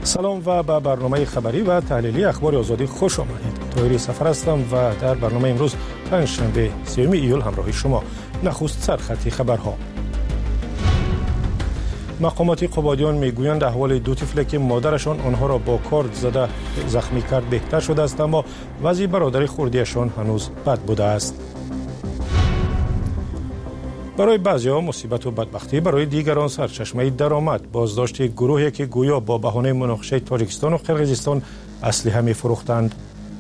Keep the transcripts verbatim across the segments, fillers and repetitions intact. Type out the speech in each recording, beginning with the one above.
سلام و به برنامه خبری و تحلیلی اخبار آزادی خوش آمدید. طاهری سفر هستم و در برنامه امروز پنجشنبه سیوم ایول همراه شما. نخست سرخط خبرها. مقامات قبادیان میگویند احوال دو طفل که مادرشان آنها را با کارد زده زخمی کرد بهتر شده است، اما وضع برادر خردیشان هنوز بد بوده است. برای بعضی‌ها مصیبت و بدبختی، برای دیگران سرچشمه درآمد. بازداشت گروهی که گویا با بهانه مناقشه تاجیکستان و قرقیزستان اسلحه می‌فروختند.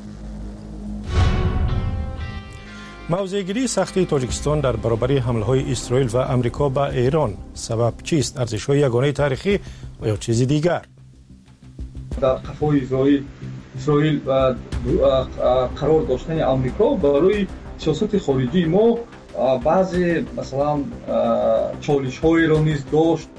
موضع‌گیری سخت تاجیکستان در برابر حمله‌های اسرائیل و آمریکا به ایران سبب چیست؟ ارزش‌های یگانه تاریخی و یا چیزی دیگر؟ در قفای اسرائیل اسرائیل و قرار داشتن آمریکا برای سیاست خارجی ما بعضی مثلا چالش‌هایی را نیز داشت.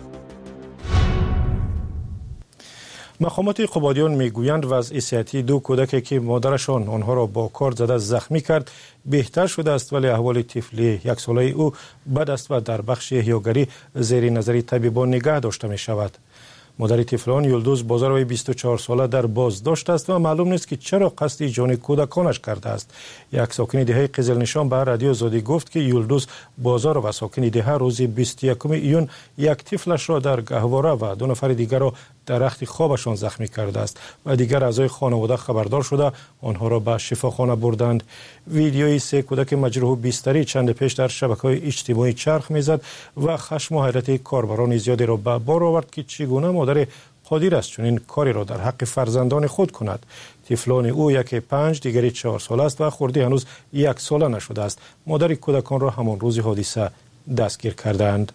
مقامات قبادیان میگویند وضع صحتی دو کودکی که مادرشان آنها را با کارد زده زخمی کرد بهتر شده است، ولی احوال طفل یک ساله او بد است و در بخش احیاگری زیر نظر طبیبان نگه داشته می شود. مادر طفلان یلدوز بازاروی بیست و چهار ساله در بازداشت است و معلوم نیست که چرا قصد جان کودکانش کرده است. یک ساکن دهه قزل نشان به رادیو آزادی گفت که یلدوز بازار و ساکن دهه روز بیست و یکم ایون یک طفلش را در گهواره و دو نفر دیگر را در رخت خوابشان زخمی کرده است و دیگر اعضای خانواده خبردار شده آنها را به شفاخانه بردند. ویدیوی سه کودک مجروح بستری چند پیش در شبکه‌های اجتماعی چرخ میزد و خشم و حیرت کاربران زیادی را به بار آورد که چگونه مادر قادر است چنین کاری را در حق فرزندان خود کند. طفلان او یکی پنج، دیگری چهار سال است و خردی هنوز یک ساله نشده است. مادر کودکان را همان روز حادثه دستگیر کردند.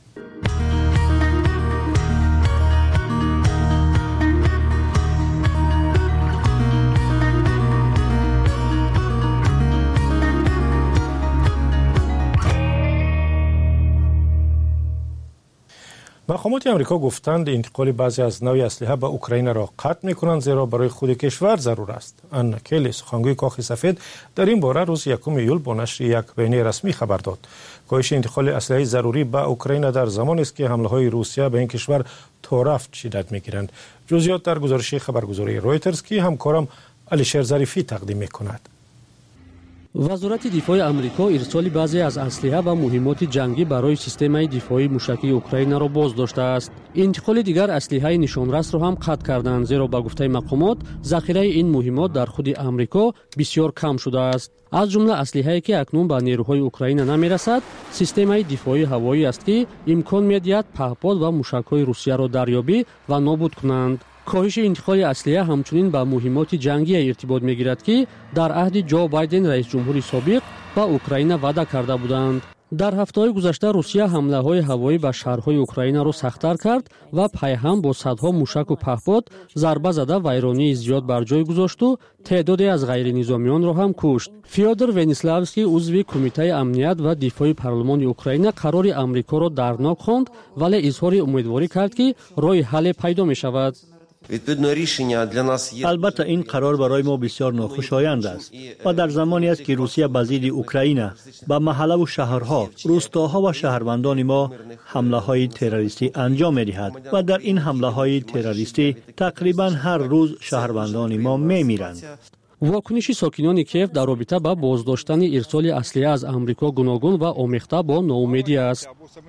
مقامات آمریکا گفتند انتقال بعضی از نوع اسلحه به اوکراین را قطع می‌کنند، زیرا برای خود کشور ضرور است. آنا کلی، سخنگوی کاخ سفید، در این باره روز یکم ایول با نشر یک بیانیه رسمی خبر داد. کاهش انتقال اسلحه ضروری به اوکراین در زمانی است که حمله‌های روسیه به این کشور تا رفت شدت می‌گیرند. جزئیات در گزارش خبرگزاری رویترز که همکارم علیشیر ظریفی تقدیم می‌کند. وزارت دفاع آمریکا ارسال بعضی از اسلحه و مهمات جنگی برای سیستم دفاعی موشکی اوکراین را باز داشته است. انتقال دیگر اسلحه نشانرس را هم قطع کردند، زیرا به گفته مقامات ذخیره این مهمات در خود آمریکا بسیار کم شده است. از جمله اسلحه‌ای که اکنون به نیروهای اوکراین نمی‌رسد، سیستم دفاعی هوایی است که امکان می‌دهد پهپاد و موشک‌های روسیه را دریابی و نابود کنند. کاهش انتقال اسلحه همچنین به مهمات جنگی ارتباط می‌گیرد که در عهد جو بایدن رئیس جمهوری سابق به اوکراین وعده کرده بودند. در هفته‌های گذشته روسیه حمله‌های هوایی به شهرهای اوکراین را سخت‌تر کرد و پیهم با صدها موشک و پهپاد ضربه زده ویرانی زیاد بر جای گذاشت و تعدادی از غیر نظامیان را هم کشت. فیودور ونیسلاوسکی عضو کمیته امنیت و دفاع پارلمان اوکراین قرار آمریکا را دردناک خواند، ولی اظهار امیدواری کرد که راه حل پیدا می‌شود. البته این قرار برای ما بسیار ناخوشایند است و در زمانی است که روسیه به ضد اوکراین به محله و شهرها، روستاها و شهروندان ما حمله های تروریستی انجام می‌دهد و در این حمله های تروریستی تقریبا هر روز شهروندان ما می‌میرند. واکنش ساکنان کیف در رابطه با بازداشتن ارسال اسلحه از آمریکا گوناگون و آمیخته با ناامیدی است.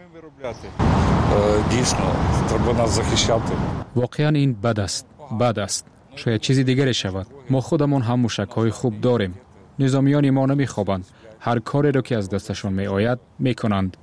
واقعا این بد است. بد است. شاید چیزی دیگری شود. ما خودمان هم موشک‌های خوب داریم. نظامیان ما نمی‌خوابند. هر کاری را که از دستشان می‌آید می‌کنند.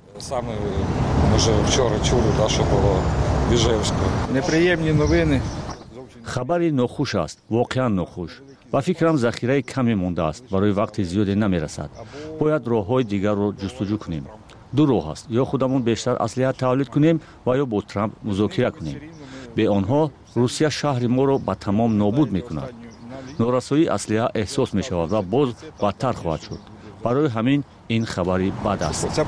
خبری ناخوش است. واقعا ناخوش. و فکرم ذخیره کمی مونده است. برای وقت زیادی نمی‌رسد. باید راه‌های دیگر را جستجو کنیم. دو راه است. یا خودمون بیشتر اسلحه تولید کنیم و یا با ترامپ مذاکره کنیم. به آنها روسیه شهر ما را به تمام نابود می‌کند. نارسایی اسلحه احساس می‌شود و باز بدتر خواهد شد. برای همین این خبری بد است.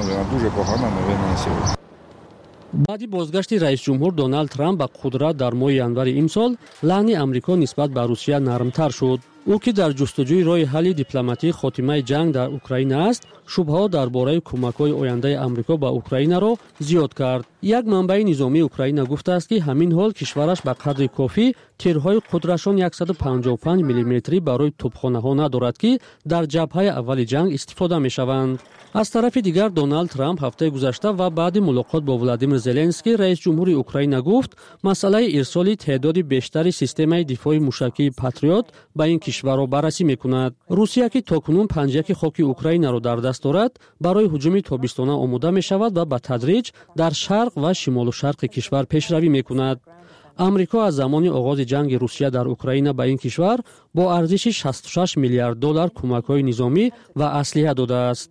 بعد بازگشت رئیس جمهور دونالد ترامپ به قدرت در ماه январи امسال، لحن آمریکا نسبت به روسیه نرمتر شد. او که در جستجوی راه حل دیپلماتی خاتمه جنگ در اوکراین است، шубҳаҳо дар бораи кӯмакҳои ояндаи амрико ба украинаро зиёд кард. як манбаи низомии украина гуфтааст, ки ҳамин ҳол кишвараш ба қадри кофӣ тирҳои қудрашон сад و پنجاه و پنج миллиметрӣ барои тӯбхонаҳо надорад, ки дар ҷабҳаи аввали ҷанг истифода мешаванд. аз тарафи дигар Дональд Трамп ҳафтаи гузашта ва баъди мулоқот бо Владимир Зеленский раис ҷумҳури Украина гуфт, масъалаи ирсоли теъдоди бештари системаи дифоъи мушакии Патриот ба ин кишварро баррасӣ мекунад. Русия, ки токунун панҷяки хоки Украинаро дар даст дорад, барои ҳуҷуми тобистона омода мешавад ва ба тадриҷ дар шарқ ва шимолу шарқи кишвар пешравӣ мекунад. амрико аз замони оғози ҷанги Русия дар Украина ба ин кишвар бо арзиши шасту шаш миллиард доллар кӯмакҳои низомӣ ва аслиҳа додааст.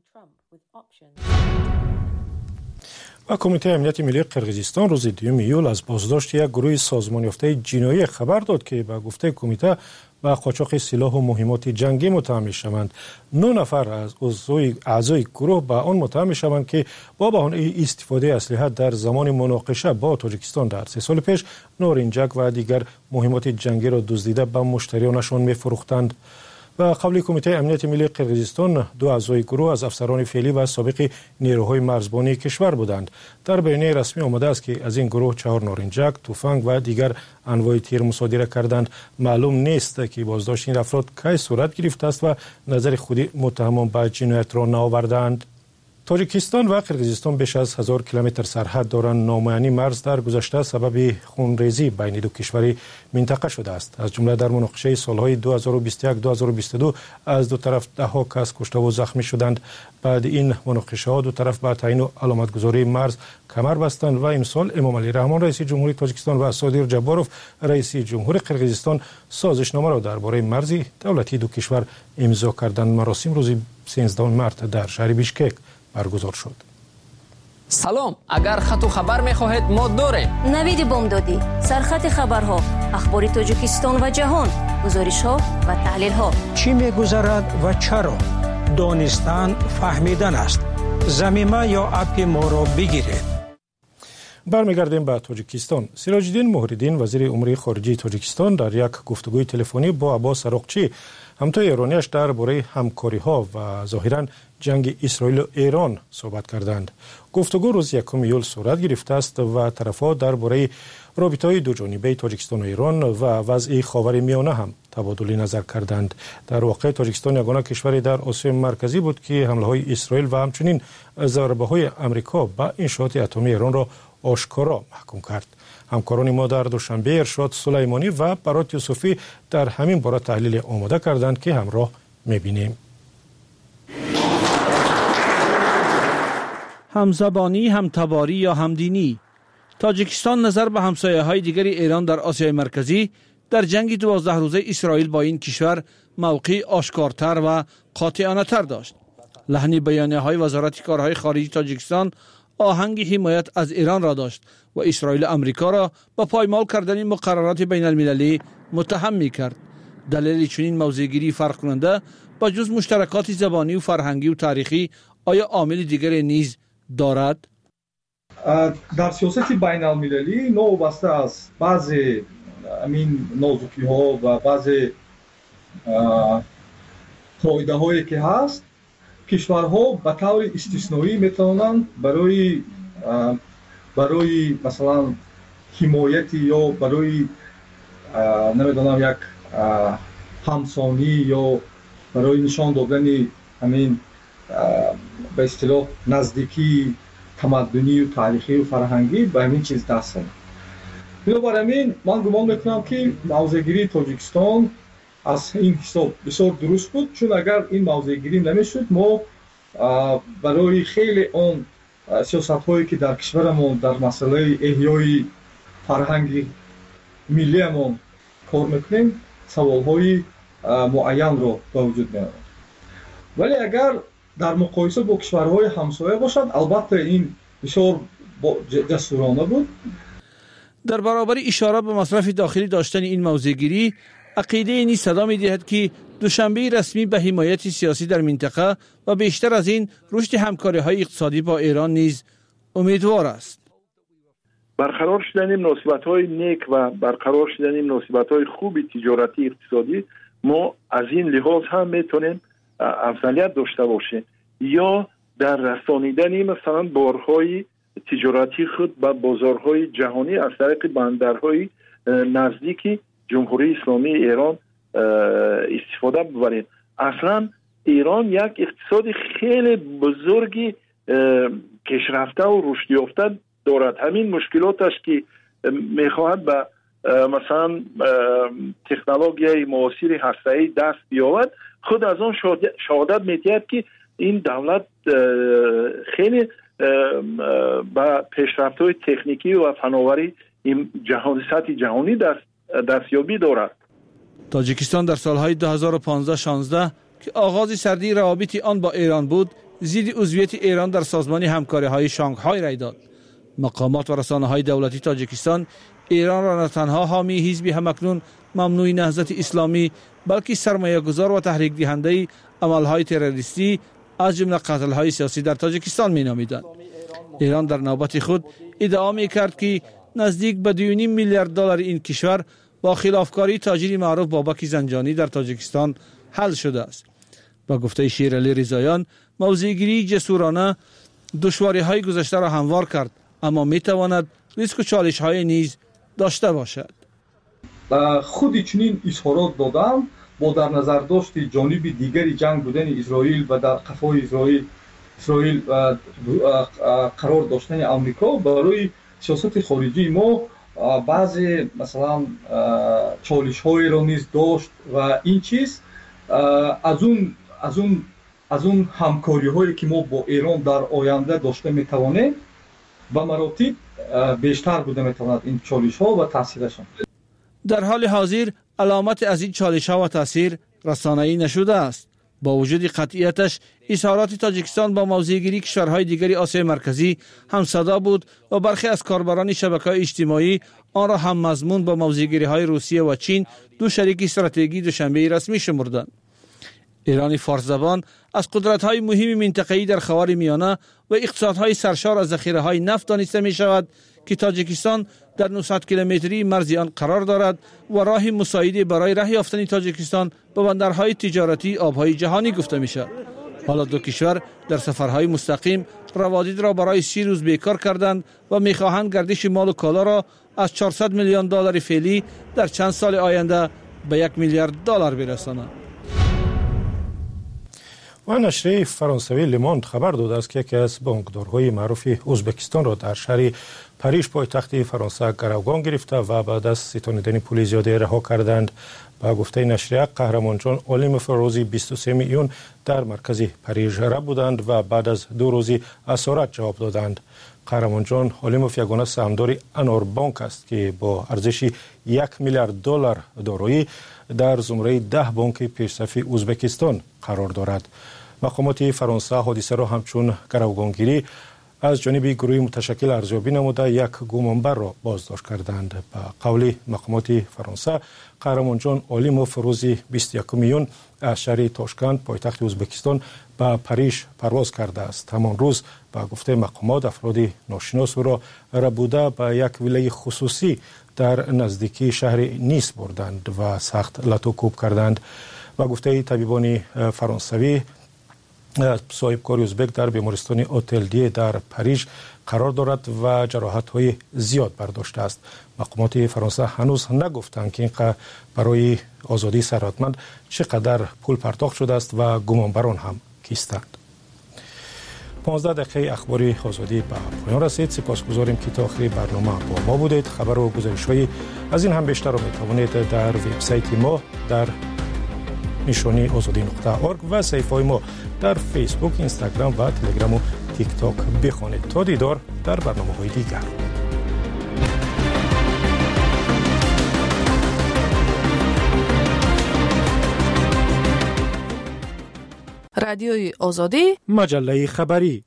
ва Кумитаи амнияти миллии Қирғизистон рӯзи дуюм июл аз боздошти як гурӯҳи созмонёфтаи ҷиноӣ хабар дод, ки ба гуфтаи кумита ба қочоқи силоҳу муҳимоти ҷангӣ муттаҳам мешаванд. ну нафар аз аъзои гурӯҳ ба он муттаҳам мешаванд, ки бо баҳонаи истифодаи аслиҳа дар замони муноқиша бо Тоҷикистон дар се соли пеш норинҷак ва дигар муҳимоти ҷангиро дуздида ба муштариёнашон мефурӯхтанд. ва қабли Кумитаи амнияти миллии Қирғизистон ду аъзои гурӯҳ аз афсарони феълӣ ва собиқи нерӯҳои марзбонии кишвар буданд. дар байоняи расмӣ омадааст, ки аз ин гурӯҳ чаҳор норинҷак, туфанг ва дигар анвои тир мусодира карданд. маълум нест, ки боздошти ин афрод кай сурат гирифтааст ва назари худи муттаҳамон ба ҷиноятро наовардаанд. Тоҷикистон ва Қирғизистон беш аз ҳазор километр сарҳад доранд. Номуайянӣ марз дар гузашта сабаби хунрезӣ байни ду кишвари минтақа шудааст. аз ҷумла дар муноқишаи солҳои ду ҳазору бисту як - ду ҳазору бисту ду аз ду тараф даҳҳо кас куштаву захмӣ шуданд. баъди ин муноқишаҳо ду тараф ба таъину аломатгузории марз камар бастанд ва имсол Эмомалӣ Раҳмон раиси ҷумҳури Тоҷикистон ва Содир Ҷабборов раиси ҷумҳури Қирғизистон созишномаро дар бораи марзи давлатии ду кишвар имзо карданд. маросим рӯзи сенздаҳуми март дар шаҳри Бишкек баргузор шуд. салом, агар хату хабар мехоҳед мо дорем. навиди бомдодӣ, сархати хабарҳо, ахбори Тоҷикистон ва ҷаҳон, гузоришҳо ва таҳлилҳо. чӣ мегузарад ва чаро? донистан фаҳмидан аст. замима ё апи моро бигиред. бармегардем ба Тоҷикистон. Сироҷиддин Муҳриддин, вазири умури хориҷии Тоҷикистон, дар як гуфтугӯи телефонӣ бо Аббос Ароқчӣ, ҳамтои эрониаш дар бораи ҳамкориҳо ва зоҳиран ҷанги Исроилу Эрон суҳбат карданд. гуфтугӯ рӯзи якум июл сурат гирифтааст ва тарафҳо дар бораи робитаҳои дуҷонибаи Тоҷикистону Эрон ва вазъи Ховари Миёна ҳам табодули назар карданд. дар воқеъ Тоҷикистон ягона кишваре дар Осиёи марказӣ буд, ки ҳамлаҳои Исроил ва ҳамчунин зарбаҳои Амрико ба иншооти атомии Эронро ошкоро маҳкум кард. ҳамкорони мо дар душанбе Иршод Сулаймонӣ ва Барот Юсуфӣ дар ҳамин бора таҳлиле омода карданд, ки ҳамроҳ мебинем. همزبانی، همتباری یا همدینی. تاجیکستان نظر به همسایه‌های دیگر ایران در آسیای مرکزی در جنگ دوازده روزه اسرائیل با این کشور موقع آشکارتر و قاطعانه‌تر داشت. لحن بیانیه‌های وزارت کارهای خارجی تاجیکستان آهنگ حمایت از ایران را داشت و اسرائیل آمریکا را با پایمال کردن مقررات بین المللی متهم می‌کرد. دلیل چنین موضع‌گیری فرق کننده با جز مشترکات زبانی و فرهنگی و تاریخی آیا عامل دیگر نیز دارد؟ در سیاست بین المللی نوبسته از بعضی امین نازکی ها و بعضی قاعده هایی که هست کشورها به طور استثنایی میتونن برای برای مثلا حمایت یا برای نمیدونم یک همسانی یا برای نشان دادن همین به اصطلاح نزدیکی تمدنی و تاریخی و فرهنگی به همین چیز دست زدن. بنابر همین من گمان میکنم که موضع‌گیری تاجیکستان از این حساب بسیار درست بود، چون اگر این موضع‌گیری نمیشد ما برای خیلی اون سیاست‌هایی که در کشورمون در مسئله احیای فرهنگ ملیمون کار میکنیم سوال‌های معین رو به وجود میاریم. ولی اگر در مقایسه با کشورهای همسایه باشد البته این بسیار جسورانه بود. در برابر اشاره به مصرف داخلی داشتن این موضع‌گیری عقیده اینی صدا می‌دهد که دوشنبه رسمی به حمایت سیاسی در منطقه و بیشتر از این رشد همکاری‌های اقتصادی با ایران نیز امیدوار است. برقرار شدن مناسبت‌های نیک و برقرار شدن مناسبت‌های خوب تجارتی اقتصادی ما از این لحاظ هم میتونیم افضلیت داشته باشیم یا در رسانیدن مثلا بارهای تجارتی خود به بازارهای جهانی از طریق بندرهای نزدیک جمهوری اسلامی ایران استفاده ببریم. اصلا ایران یک اقتصاد خیلی بزرگی پیشرفته و رشد یافته دارد. همین مشکلاتش که میخواهد به مثلا تکنولوژی معاصر هسته‌ای دست بیاورد، خود از آن شهادت میدهد که این دولت خیلی با پیشرفت‌های تکنیکی و فناوری این جهان سطح جهانی دست دستیابی دارد. تاجیکستان در سالهای دو هزار و پانزده شانزده که آغاز سردی روابط آن با ایران بود، ضد عضویت ایران در سازمان همکاری‌های شانگهای رای داد. مقامات و رسانه‌های دولتی تاجیکستان ایران را نه تنها حامی حزب همکنون ممنوع نهضت اسلامی، بلکه سرمایه‌گذار و تحریک دهنده عمل‌های تروریستی از جمله قتل‌های سیاسی در تاجیکستان می‌نامیدند. ایران در نوبت خود ادعا می‌کرد که نزدیک به دو و نیم میلیارد دلار این کشور با خلافکاری تاجر معروف بابک زنجانی در تاجیکستان حل شده است. با گفته شیرعلی رضاییان، موضع‌گیری جسورانه دشواری‌های گذشته را هموار کرد، اما می‌تواند ریسک و چالش‌های نیز داشته باشد. خود چنین اظهارات دادم با در نظر داشت جانب دیگری جنگ بودن اسرائیل و در قفای اسرائیل اسرائیل قرار داشتن آمریکا برای سیاست خارجی ما بعضی مثلا چالش‌های را نیز داشت و این چیز از اون از اون از اون همکاری‌هایی که ما با ایران در آینده داشته می‌توانیم به مراتب بیشتر بوده می‌تواند این چالش‌ها و تاثیرشان. در حال حاضر علامت از این چالش‌ها و تاثیر رسانه‌ای نشده است. با وجود قطعیتش اظهارات تاجیکستان با موضع‌گیری کشورهای دیگری آسیای مرکزی همصدا بود و برخی از کاربران شبکه‌های اجتماعی آن را هم مضمون با موضع‌گیری‌های روسیه و چین، دو شریک استراتژیکی دوشنبه رسمی شمردند. ایران فارس زبان از قدرت‌های مهم منطقه‌ای در خاورمیانه و اقتصادهای سرشار از ذخیره‌های نفت دانسته می‌شود که تاجیکستان در نهصد کیلومتری مرز آن قرار دارد و راه مساعده برای راه یافتن تاجیکستان به بندرهای تجارتی آبهای جهانی گفته می‌شود. حالا دو کشور در سفرهای مستقیم روابط را برای سی روز بیکار کردند و می‌خواهند گردش مال و کالا را از چهارصد میلیون دلار فعلی در چند سال آینده به یک میلیارد دلار برسانند. و نشریه فرانسوی لموند خبر داده است که یکی از بانکدارهای معروف ازبکستان را در شهر پاریژ پایتخت فرانسه گروگان گرفته و بعد از ستانیدن پول زیاده رها کردند. با گفته نشریه قهرمان جان اولیموف روزی بیست و سوم ایون در مرکز پاریژ را بودند و بعد از دو روزی اسارت جواب دادند. قهرمان جان اولیموف یگانه سهامدار انور بانک است که با ارزش یک میلیارد دلار دارایی در زمره ده بانک پیشرفت ازبکستان قرار دارد. مقامات فرانسه حادثه را همچون گروگانگیری از جانب گروه متشکل ارزیابی نموده یک گمانبر را بازداشت کردند. به قول مقامات فرانسه قهرمان جان اولیموف روز بیست و یکم ایون از شهر تاشکند پایتخت ازبکستان به پاریژ پرواز کرده است. همان روز با گفته مقامات افراد ناشناس او را ربوده به یک ویله خصوصی در نزدیکی شهر نیس بردند و سخت لطو کوب کردند. و گفته طبیبان فرانسوی صاحبکار ازبک در بیمارستان اوتلدیه در پاریژ قرار دارد و جراحت‌های زیاد برداشته است. مقامات فرانسه هنوز نگفتند که اینقدر برای آزادی ثروتمند چقدر پول پرداخت شده است و گمانبران هم کیستند. پانزده دقیقه اخباری آزادی به پایان رسید. سپاسگزاریم که تا آخر برنامه با ما بودید. خبر و گزارش‌های از این هم بیشتر را می‌توانید در وبسایت ما در نشانی آزادی نقطه ارگ و صفحه ما در فیسبوک، اینستاگرام و تلگرام و تیک تاک بخوانید. تا دیدار در برنامه‌های دیگر. رادیوی آزادی، مجله خبری.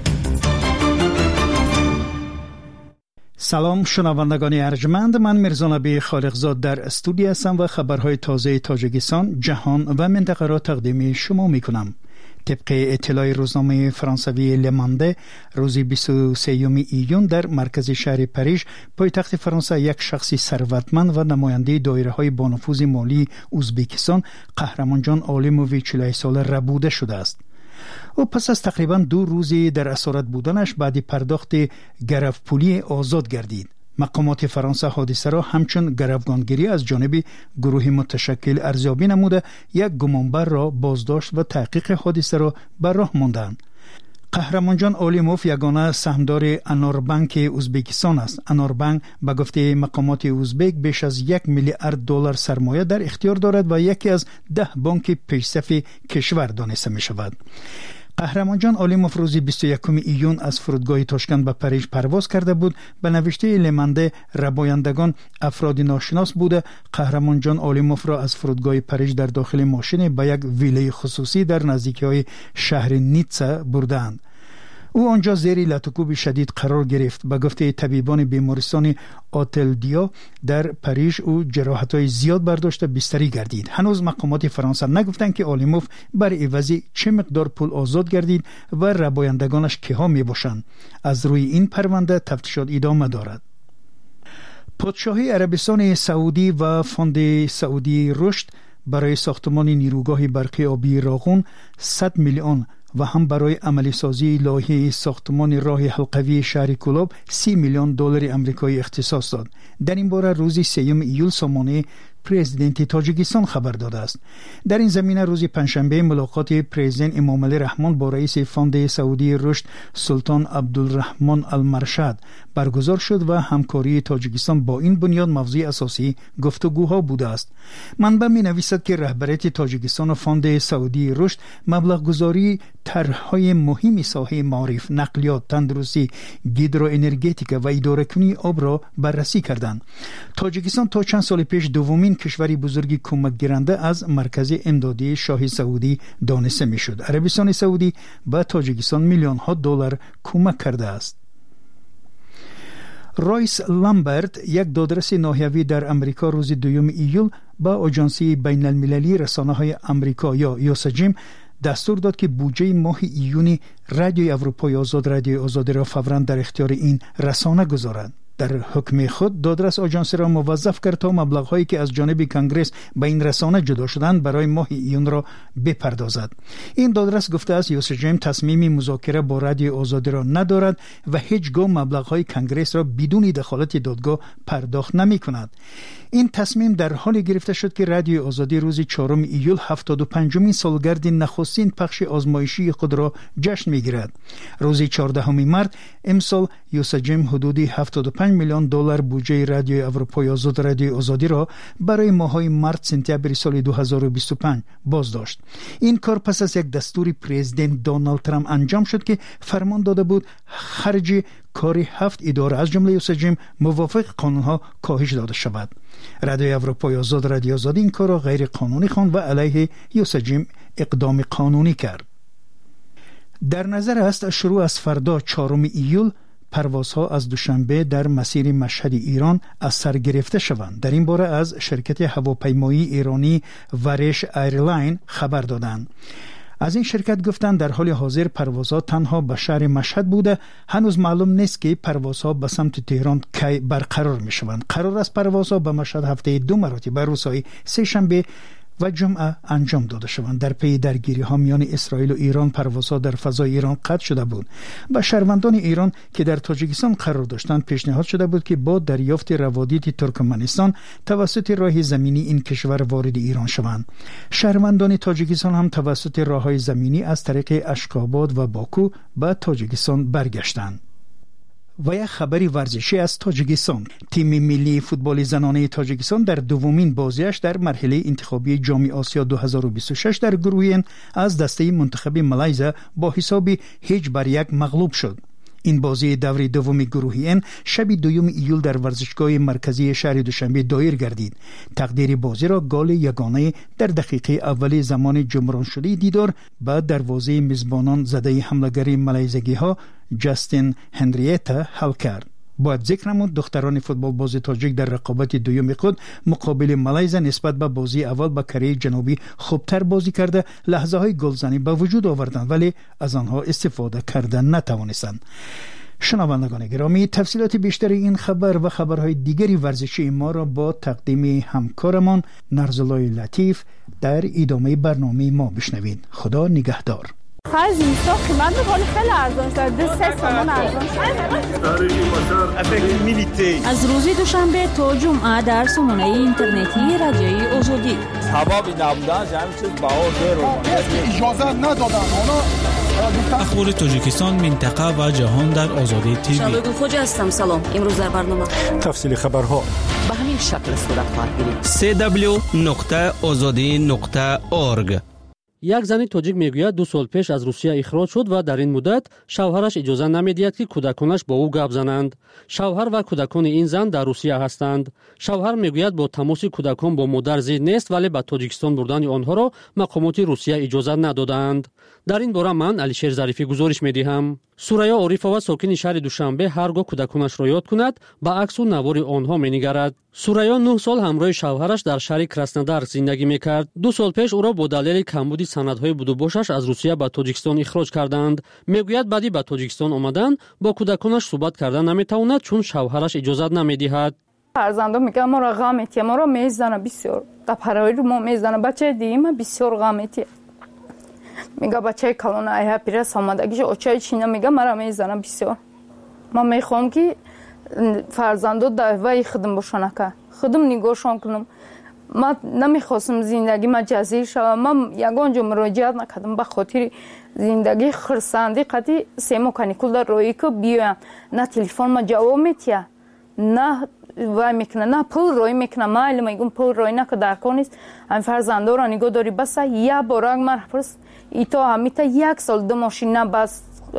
سلام شنوندگان ارجمند، من میرزا نبی خالقزاد در استودیو هستم و خبرهای تازه تاجیکستان، جهان و منطقه را تقدیم شما میکنم. طبق اطلاع روزنامه فرانسوی لمانده روز بیست و سوم ایون در مرکز شهر پاریژ پایتخت فرانسه یک شخصی ثروتمند و نماینده دایره‌های با نفوذ مالی ازبکستان قهرمان جان اولیموف چهل ساله ربوده شده است. او پس از تقریبا دو روزی در اسارت بودنش بعد پرداخت گروپولی آزاد گردید. مقامات فرانسه حادثه را همچون گروگانگیری از جانب گروه متشکل ارزیابی نموده یک گمانبر را بازداشت و تحقیق حادثه را بر راه ماندند. قهرمانجان اولیموف یگانه سهامدار اناربانک ازبکستان است. اناربانک به گفته مقامات ازبک بیش از یک میلیارد دلار سرمایه در اختیار دارد و یکی از ده بانک پیشرفت کشور دانسته می شود. قهرمانجان اولیموف روز بیست و یکم ایون از فرودگاه تاشکند به پاریس پرواز کرده بود. به نوشته لمنده ربایندگان افراد ناشناس بوده قهرمانجان اولیموف را از فرودگاه پاریس در داخل ماشین به یک ویله خصوصی در نزدیکی شهر نیتسا بردند. او آنجا زیر لطکوب شدید قرار گرفت. به گفته طبیبان بیمارستان آتل دیا در پاریس او جراحت‌های زیاد برداشته بستری گردید. هنوز مقامات فرانسه نگفتند که اولیموف بر عوض چه مقدار پول آزاد گردید و ربایندگانش کیها می باشند. از روی این پرونده تفتیشات ادامه دارد. پادشاهی عربستان سعودی و فوند سعودی رشد برای ساختمان نیروگاه برقی آبی راغون صد میلیون و هم برای عملی سازی لایحه ساختمان راه حلقوی شهر کلاب سی میلیون دلار آمریکایی اختصاص داد. در این باره روز سوم ایول سامانه پرزیدنت تاجیکستان خبر داده است. در این زمینه روز پنجشنبه ملاقات پرزیدنت امام علی رحمان با رئیس فوند سعودی رشد سلطان عبدالرحمن المرشد برگزار شد و همکاری تاجیکستان با این بنیاد موضوع اساسی گفتگوها بوده است. منبع می نویسد که رهبریت تاجیکستان و فوند سعودی رشد مبلغ گذاری طرح‌های مهمی ساحه معارف، نقلیات، تندرستی، گیدروانرژتیک و اداره‌کنی آب را بررسی کردند. تاجیکستان تا چند سال پیش دومین کشوری بزرگی کمک گیرنده از مرکز امدادی شاه سعودی دانسته می شد. عربستان سعودی به تاجیکستان میلیون ها دلار کمک کرده است. رایس لامبرت، یک دادرس ناحیوی در امریکا، روز دوم ایول با آژانسی بین المللی رسانه های امریکا یا یوسجیم دستور داد که بودجه ماه ایونی رادیوی اروپای آزاد رادیوی آزاد را فوراً در اختیار این رسانه گذارد. در حکم خود دادرس آژانس را موظف کرد تا مبلغ‌هایی که از جانب کنگره به این رسانه جدا شدند برای ماه ایون را بپردازد. این دادرس گفته است یوسجیم تصمیمی مذاکره با رادیو آزادی را ندارد و هیچگاه مبلغ‌های کنگره را بدون دخالت دادگاه پرداخت نمی‌کند. این تصمیم در حالی گرفته شد که رادیو آزادی روز چهارم ایول هفتاد و پنجمین سالگرد نخستین پخش آزمایشی خود را جشن می‌گیرد. روز چهاردهم مارس امسال یوسجیم حدود هفتاد و پنج میلیون دلار بودجه رادیو اروپای آزاد رادیو آزادی را برای ماه‌های مارس سپتامبر سال دو هزار و بیست و پنج بازداشت. این کار پس از یک دستور پرزیدنت دونالد ترامپ انجام شد که فرمان داده بود خرج کار هفت اداره از جمله یوسجیم موافق قانونها کاهش داده شود. رادیو اروپای آزاد رادیو آزادی این کار را غیر قانونی خواند و علیه یوسجیم اقدام قانونی کرد. در نظر است شروع از فردا چهارم ایول پروازها از دوشنبه در مسیر مشهد ایران از سر گرفته شوند. در این باره از شرکت هواپیمایی ایرانی ورش ایرلاین خبر دادند. از این شرکت گفتند در حال حاضر پروازها تنها به شهر مشهد بوده. هنوز معلوم نیست که پروازها به سمت تهران کی برقرار می شوند. قرار است پروازها به مشهد هفته دو مرتبه روزهای سه شنبه و جمعه انجام داده شوند. در پی درگیری ها میان اسرائیل و ایران پروازها در فضای ایران قطع شده بود. به شهروندان ایران که در تاجیکستان قرار داشتند پیشنهاد شده بود که با دریافت روادید ترکمنستان توسط راه زمینی این کشور وارد ایران شوند. شهروندان تاجیکستان هم توسط راههای زمینی از طریق اشخاباد و باکو به تاجیکستان برگشتند. و یک خبری ورزشی از تاجیکستان. تیم ملی فوتبال زنانه تاجیکستان در دومین بازیش در مرحله انتخابی جام آسیا دو هزار و بیست و شش در گروه این از دسته منتخب مالایزیا با حساب هیچ بر یک مغلوب شد. این بازی دوری دوم گروه این شب دوم ایول در ورزشگاه مرکزی شهر دوشنبه دایر گردید. تقدیر بازی را گل یگانه در دقیقه اول زمان جمران شده دیدار بعد دروازه میزبانان زده حمله‌گر مالایزیایی ها جاستین هنریتا حل کرد. باید ذکر نمود دختران فوتبال باز تاجیک در رقابت دوم خود مقابل مالایزیا نسبت به بازی اول با کره جنوبی خوبتر بازی کرده، لحظه های گلزنی به وجود آوردند ولی از آنها استفاده کردن نتوانستند. شنوندگان گرامی، تفصیلات بیشتر این خبر و خبرهای دیگری ورزشی ما را با تقدیم همکارمان نرزلای لطیف در ادامه برنامه ما بشنوید. خدا نگهدار. خرج زمستان قیمت ولی خیلی ارزان شده، سه تومان ارزان شده. از روز دوشنبه تا جمعه در سامانه اینترنتی رادیوی آزادی. حبابی نبودن همین چیز بهار دیر اجازه ندادن. اخبار تاجیکستان، منطقه و جهان در آزادی تیوی. شباب خوش هستم. سلام. امروز در برنامه تفصیل خبرها به همین شکل صورت خواهد گرفت. سه دبلیو نقطه آزادی نقطه اورگ. یک زن تاجیک میگوید دو سال پیش از روسیه اخراج شد و در این مدت شوهرش اجازه نمیدهد که کودکانش با او گپ زنند. شوهر و کودکان این زن در روسیه هستند. شوهر میگوید با تماس کودکان با مادر ضد نیست، ولی به تاجیکستان بردن آنها را مقامات روسیه اجازه ندادند. در این باره من علیشیر ظریفی گزارش میدهم. سوریا عارفова ساکن شهر دوشنبه هرگاه کودکانش را یاد کند به عکس و نوار آنها مینگرد. سوریا نه سال همراه شوهرش در شهر کراسنودار زندگی میکرد. دو سال پیش او را با دلیل کمبود سندهای بودوباشش از روسیه به تاجیکستان اخراج کردند. میگوید بعدی به تاجیکستان آمدن با کودکانش صحبت کردن نمیتواند چون شوهرش اجازه نمیدهد. فرزندم میگه ما را غم میتیه، ما را میزنه بسیار. در پرایی رو ما میزنه. بچه دیم بسیار غم میتیه. میگه بچه کلون ایه پیرس آمدگیش اوچای چینه میگه مرا میزنه بسیار. من میخوام که فرزندو دعوی خدم باشن که خدم نگاهشان کنم. من نمیخواستم زندگی ما جزیر شوم. من یگان جو مراجعت نکردم به خاطر زندگی خرسندی قطعی سیمو کانیکول در روی که بیایم. نه تلفن ما جواب میتیه، نه وای میکنه، نه پول روی میکنه. ما علم میگم پول روی نکه درکار نیست. این فرزندو را نگاه داری بس یه بارک مرپرس ایتا همیتا یک سال دو ماشین نه بس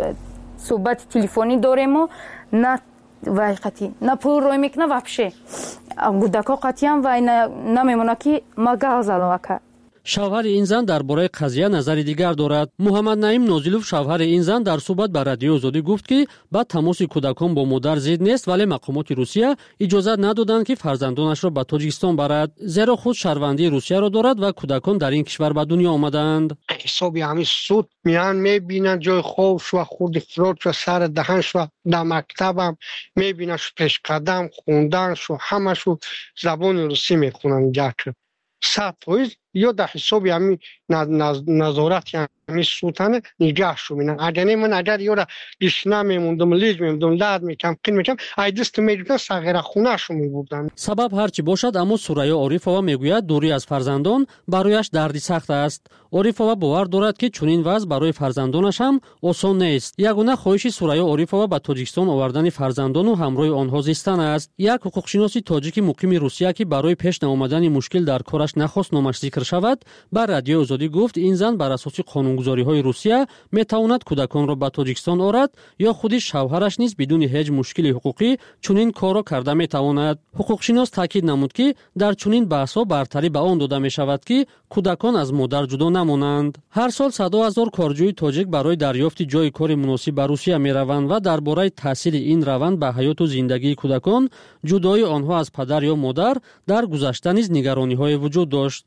صحبت تلفنی داریم و نه وای قطعی نه پول روی میکنه وپشه گودکا قطعی هم وای نمیمونه که ما گازل وکر. شوهر این زن درباره قضیه نظر دیگر دارد. محمد نعیم نازلوف شوهر این زن در صحبت با رادیو آزادی گفت که بعد تماس کودکان با مادر ضد نیست، ولی مقامات روسیه اجازه ندادند که فرزندانش را به تاجیکستان برد، زیرا خود شهروندی روسیه را دارد و کودکان در این کشور به دنیا آمدند. حسابی همین سود میان میبینن جای خوابش و خود اخراج و سر دهنش و در مکتبم میبیننش پیش قدم خوندنش و همشو زبان روسی میخونن جاکر صد فایز یا در حسابی همین نظارت همین سوتانه نگاه شو مینن. اگر نه من اگر یورا گیش نمیموندم لیج میموندم لاد میکم قین میکم ایدست میگفتن صغیر خونه شو میبردن. سبب هرچی باشد اما سوریا عارفова میگوید دوری از فرزندان برایش دردی سخت است. عارفova باور دارد که چنین وضع برای فرزندانش هم آسان نیست. یگانه خواهش سوریا عارفova به تاجیکستان آوردن فرزندان و همراه آنها زیستن است. یک حقوقشناس تاجیک مقیم روسیه که برای پیش نیامدن مشکل در کارش نخواست نامش ذکر شود بر رادیو آزادی گفت این زن بر اساس قانونگذاری‌های روسیه میتواند کودکان را به تاجیکستان آورد یا خودی شوهرش نیز بدون هیچ مشکلی حقوقی چنین کار را کرده میتواند. حقوقشناس تاکید نمود که در چنین بحث‌ها برتری به آن داده میشود که کودکان از مادر جدا نمانند. هر سال صد هزار کارجوی تاجیک برای دریافت جای کار مناسب به روسیه میروند و درباره تاثیر این روند به حیات و زندگی کودکان، جدایی آنها از پدر یا مادر در گذشته نیز نگرانی‌های وجود داشت.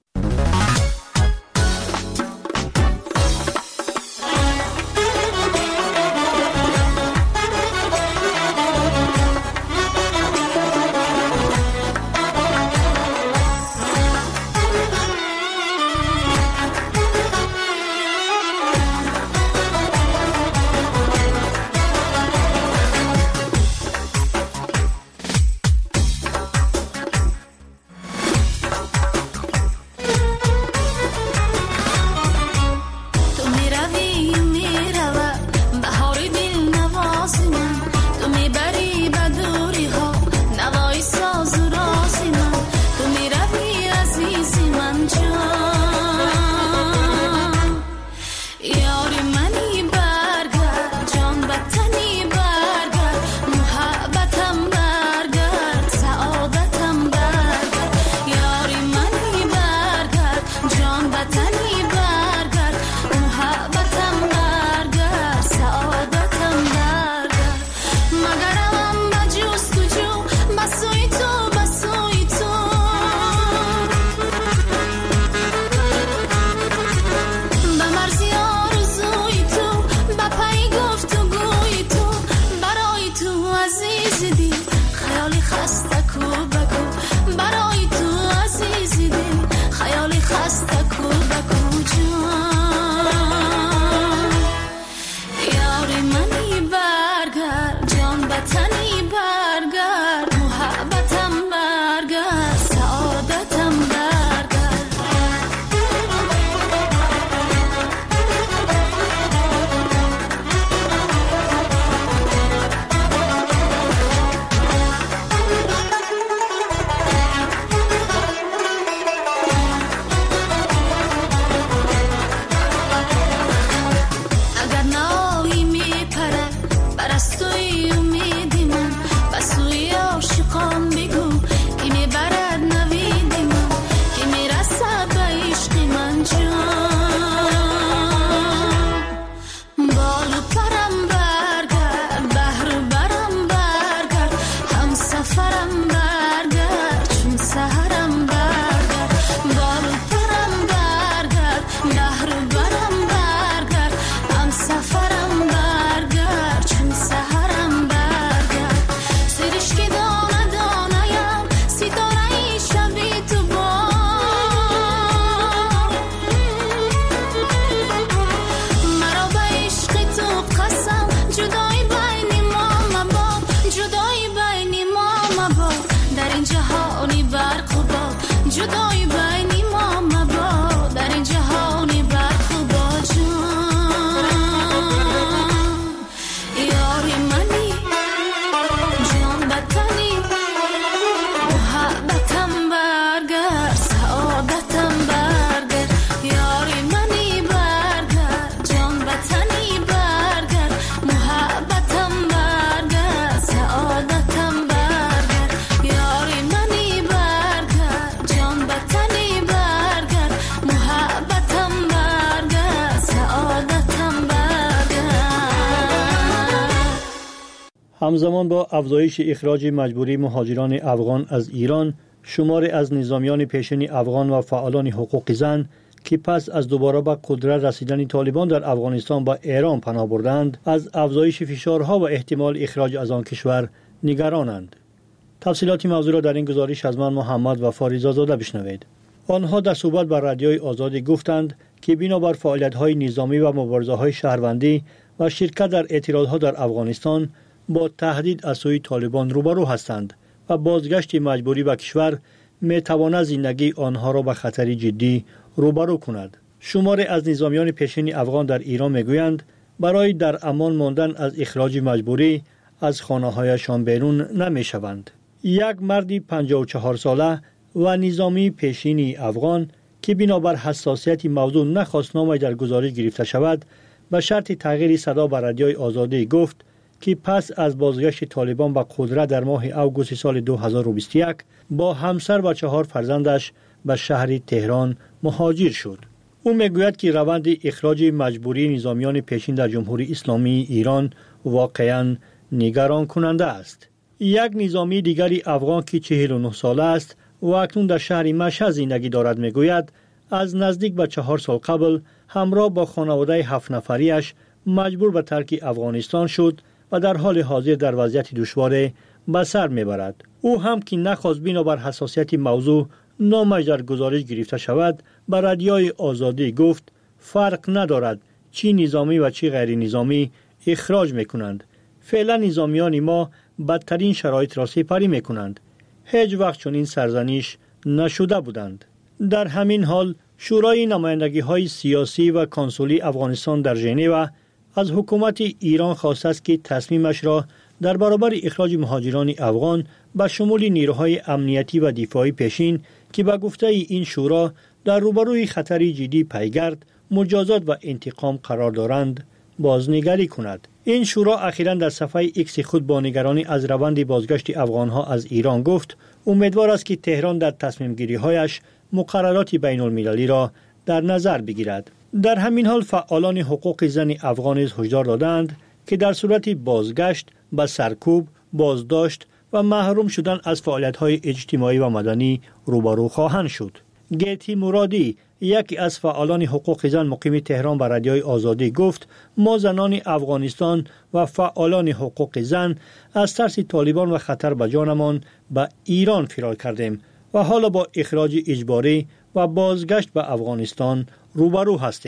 همزمان با افزایش اخراج مجبوری مهاجران افغان از ایران، شماری از نظامیان پیشین افغان و فعالان حقوق زن که پس از دوباره به قدرت رسیدن طالبان در افغانستان به ایران پناه بردند، از افزایش فشارها و احتمال اخراج از آن کشور نگرانند. تفصیلات موضوع را در این گزارش از من محمد و فاریزا زاده بشنوید. آنها در صحبت با رادیوی آزادی گفتند که بنابر فعالیت‌های نظامی و مبارزه‌های شهروندی و شرکت در اعتراضها در افغانستان با تهدید از سوی طالبان روبرو هستند و بازگشت مجبوری به کشور می‌تواند زندگی آنها را به خطر جدی روبرو کند. شماری از نظامیان پیشین افغان در ایران میگویند برای در امان ماندن از اخراج مجبوری از خانه‌هایشان بیرون نمی‌شوند. یک مرد پنجاه و چهار ساله و نظامی پیشین افغان که بنابر حساسیت موضوع نخواست نامش در گزارش گرفته شود، به شرط تغییر صدا به رادیوی آزادی گفت که پس از بازگشت طالبان به قدرت در ماه اوگوست سال دو هزار و بیست و یک با همسر و چهار فرزندش به شهر تهران مهاجر شد. او میگوید که روند اخراج مجبوری نظامیان پیشین در جمهوری اسلامی ایران واقعاً نگران کننده است. یک نظامی دیگری افغان که چهل و نه ساله است و اکنون در شهر مشهد زندگی دارد میگوید از نزدیک به چهار سال قبل همراه با خانواده هفت نفریش مجبور به ترک افغانستان شد و در حال حاضر در وضعیت دشوار به سر میبرد. او هم که نخواست بنابر حساسیت موضوع نامش در گزارش گرفته شود، به رادیوی آزادی گفت فرق ندارد چی نظامی و چی غیر نظامی اخراج میکنند. فعلا نظامیان ما بدترین شرایط را سپری میکنند. هیچ وقت چنین سرزنش نشده بودند. در همین حال شورای نمایندگی های سیاسی و کنسولی افغانستان در ژنو از حکومت ایران خواسته است که تصمیمش را در برابر اخراج مهاجران افغان به شمول نیروهای امنیتی و دفاعی پیشین که به گفته این شورا در روبروی خطری جدی پیگرد، مجازات و انتقام قرار دارند، بازنگری کند. این شورا اخیراً در صفحه ایکس خود با نگرانی از روند بازگشت افغانها از ایران گفت امیدوار است که تهران در تصمیم گیری هایش مقررات بین المللی را در نظر بگیرد. در همین حال فعالان حقوق زن افغان هشدار دادند که در صورت بازگشت به سرکوب، بازداشت و محروم شدن از فعالیت‌های اجتماعی و مدنی روبرو خواهند شد. گیتی مرادی، یکی از فعالان حقوق زن مقیم تهران، به رادیوی آزادی گفت ما زنان افغانستان و فعالان حقوق زن از ترس طالبان و خطر به جانمان به ایران فرار کردیم و حالا با اخراج اجباری و بازگشت به افغانستان روبرو هستیم.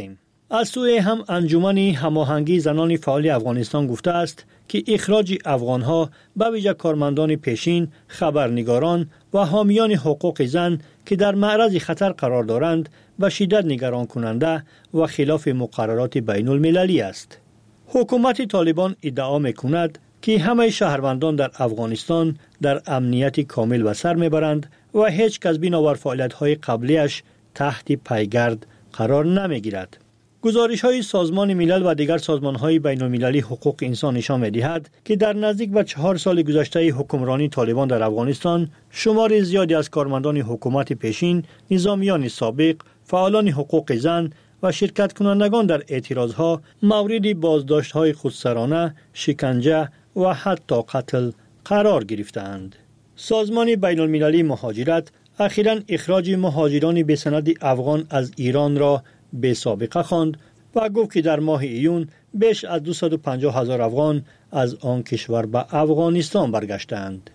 از سوی هم انجمن هماهنگی زنان فعال افغانستان گفته است که اخراج افغانها به ویژه کارمندان پیشین، خبرنگاران و حامیان حقوق زن که در معرض خطر قرار دارند به شدت نگران کننده و خلاف مقررات بین المللی است. حکومت طالبان ادعا می‌کند که همه شهروندان در افغانستان در امنیت کامل به سر میبرند و هیچ کس بنابر فعالیت‌های قبلیش تحت پیگرد قرار نمیگیرد. گزارش های سازمان ملل و دیگر سازمان های بین المللی حقوق انسان نشان می‌دهد که در نزدیک به چهار سال گذشته حکمرانی طالبان در افغانستان شمار زیادی از کارمندان حکومت پیشین، نظامیان سابق، فعالان حقوق زن و شرکت کنندگان در اعتراضها مورد بازداشت های خودسرانه، شکنجه و حتی قتل قرار گرفتند. سازمان بین المللی مهاجرت اخیراً اخراج مهاجران به سند افغان از ایران را به سابقه خواند و گفت که در ماه ایون بیش از دویست و پنجاه هزار افغان از آن کشور به افغانستان برگشتند.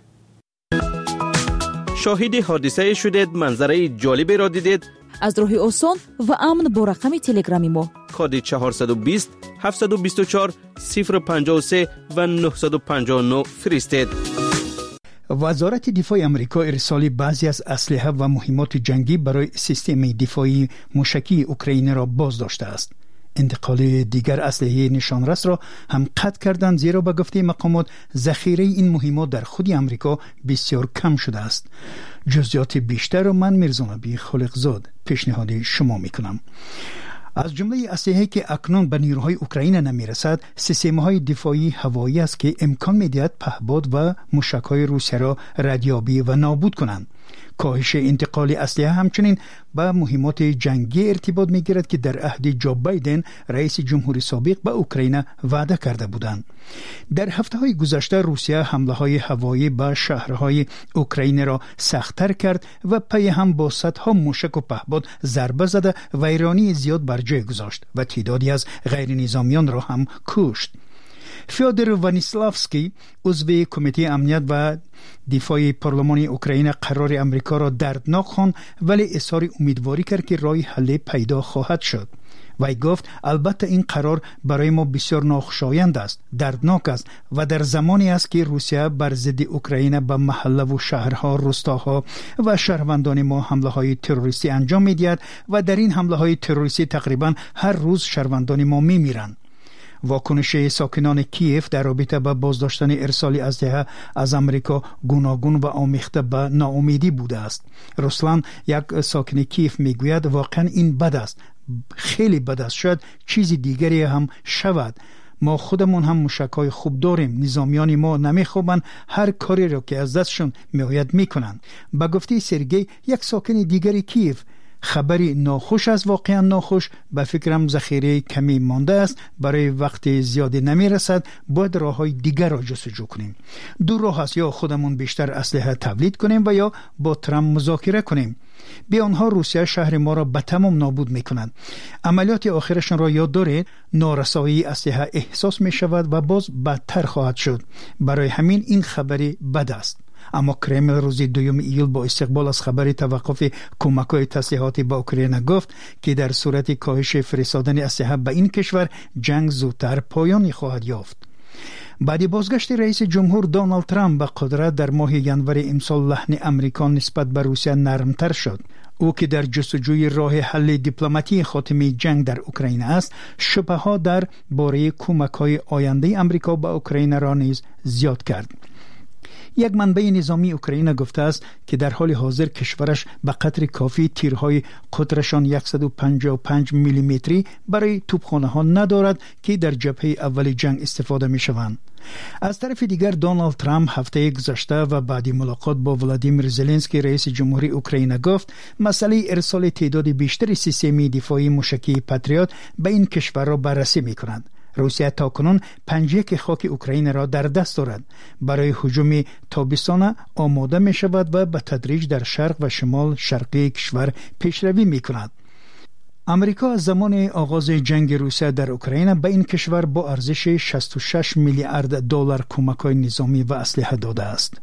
شاهد حادثه شدید، منظره جالبی را دیدید؟ از راه آسان و امن با رقم تلگرامی ما کد چهارصد و بیست هفتصد و بیست و چهار صفر پنجاه و سه و نهصد و پنجاه و نه فرستید. وزارت دفاع امریکا ارسال بعضی از اسلحه و مهمات جنگی برای سیستم دفاعی موشکی اوکراین را بازداشته است. انتقال دیگر اسلحه نشانرس را هم قطع کردند، زیرا به گفته مقامات ذخیره این مهمات در خود امریکا بسیار کم شده است. جزئیات بیشتر را من میرزانبی خالقزاد پیشنهاد شما میکنم. از جمله اسلحه‌ای که اکنون به نیروهای اوکراین نمیرسد، سیستم‌های دفاعی هوایی است که امکان می‌دهد پهپاد و موشک‌های روسیه را ردیابی و نابود کنند. کاهش انتقال اسلحه همچنین به مهمات جنگی ارتباط می‌گیرد که در عهد جو بایدن رئیس جمهوری سابق به اوکراین وعده کرده بودند. در هفته‌های گذشته روسیه حمله‌های هوایی به شهرهای اوکراین را سخت‌تر کرد و پی هم با صدها موشک و پهپاد ضربه زده و ویرانی زیاد بر جای گذاشت و تعدادی از غیر نظامیان را هم کشت. فیودور وانیسلافسکی عضو کمیته امنیت و دفاع پارلمان اوکراین قرار امریکا را دردناک خواند، ولی اظهار امیدواری کرد که راه حل پیدا خواهد شد. وی گفت البته این قرار برای ما بسیار ناخوشایند است، دردناک است و در زمانی است که روسیه بر ضد اوکراین به محله و شهرها، روستاها و شهروندان ما حمله های تروریستی انجام می‌دهد و در این حمله های تروریستی تقریبا هر روز شهروندان ما می‌میرند. واکنش ساکنان کیف در رابطه با بازداشتن ارسال اسلحه از امریکا گوناگون و آمیخته به ناامیدی بوده است. رسلان، یک ساکن کیف، میگوید واقعا این بد است، خیلی بد است، شاید چیزی دیگری هم شود. ما خودمون هم موشک‌های خوب داریم، نظامیان ما نمیخوابند، هر کاری را که از دستشون میآید میکنند. به گفته سرگی، یک ساکن دیگری کیف، خبری ناخوش است، واقعا ناخوش. به فکرم ذخیره کمی مانده است، برای وقت زیادی نمی رسد، باید راه های دیگر را جستجو کنیم. دو راه است، یا خودمون بیشتر اسلحه تولید کنیم و یا با ترامپ مذاکره کنیم. بی آنها روسیه شهر ما را به تمام نابود می کنند. عملیات آخرشان را یاد دارید، نارسایی اسلحه احساس می شود و باز بدتر خواهد شد. برای همین این خبری بد است. اما کرمل روز دوم ایول با استقبال از خبر توقف کمک‌های تسلیحاتی با اوکراین گفت که در صورت کاهش فرستادن اسلحه به این کشور جنگ زودتر پایانی خواهد یافت. بعد بازگشت رئیس جمهور دونالد ترامپ به قدرت در ماه ژانویه امسال، لحن امریکا نسبت به روسیه نرمتر شد. او که در جستجوی راه حل دیپلماتی خاتمه جنگ در اوکراین است، شبهه‌ها در باره کمک‌های آینده امریکا به اوکراین را نیز زیاد کرد. یک منبع نظامی اوکراین گفته است که در حال حاضر کشورش به قدر کافی تیرهای قطرشان صد و پنجاه و پنج میلیمتری برای توپخانه‌ها ندارد که در جبهه اول جنگ استفاده می شوند. از طرف دیگر دونالد ترامپ هفته گذشته و بعد ملاقات با ولادیمیر زلنسکی رئیس جمهوری اوکراین گفت مسئله ارسال تعداد بیشتری سیستم دفاعی موشکی پاتریوت به این کشور را بررسی می کند. روسیه تاکنون پنج یک خاک اوکراین را در دست دارد. برای هجوم تابستان آماده می شود و به تدریج در شرق و شمال شرقی کشور پیشروی می کند. امریکا از زمان آغاز جنگ روسیه در اوکراین به این کشور با ارزش شصت و شش میلیارد دلار کمک‌های نظامی و اسلحه داده است.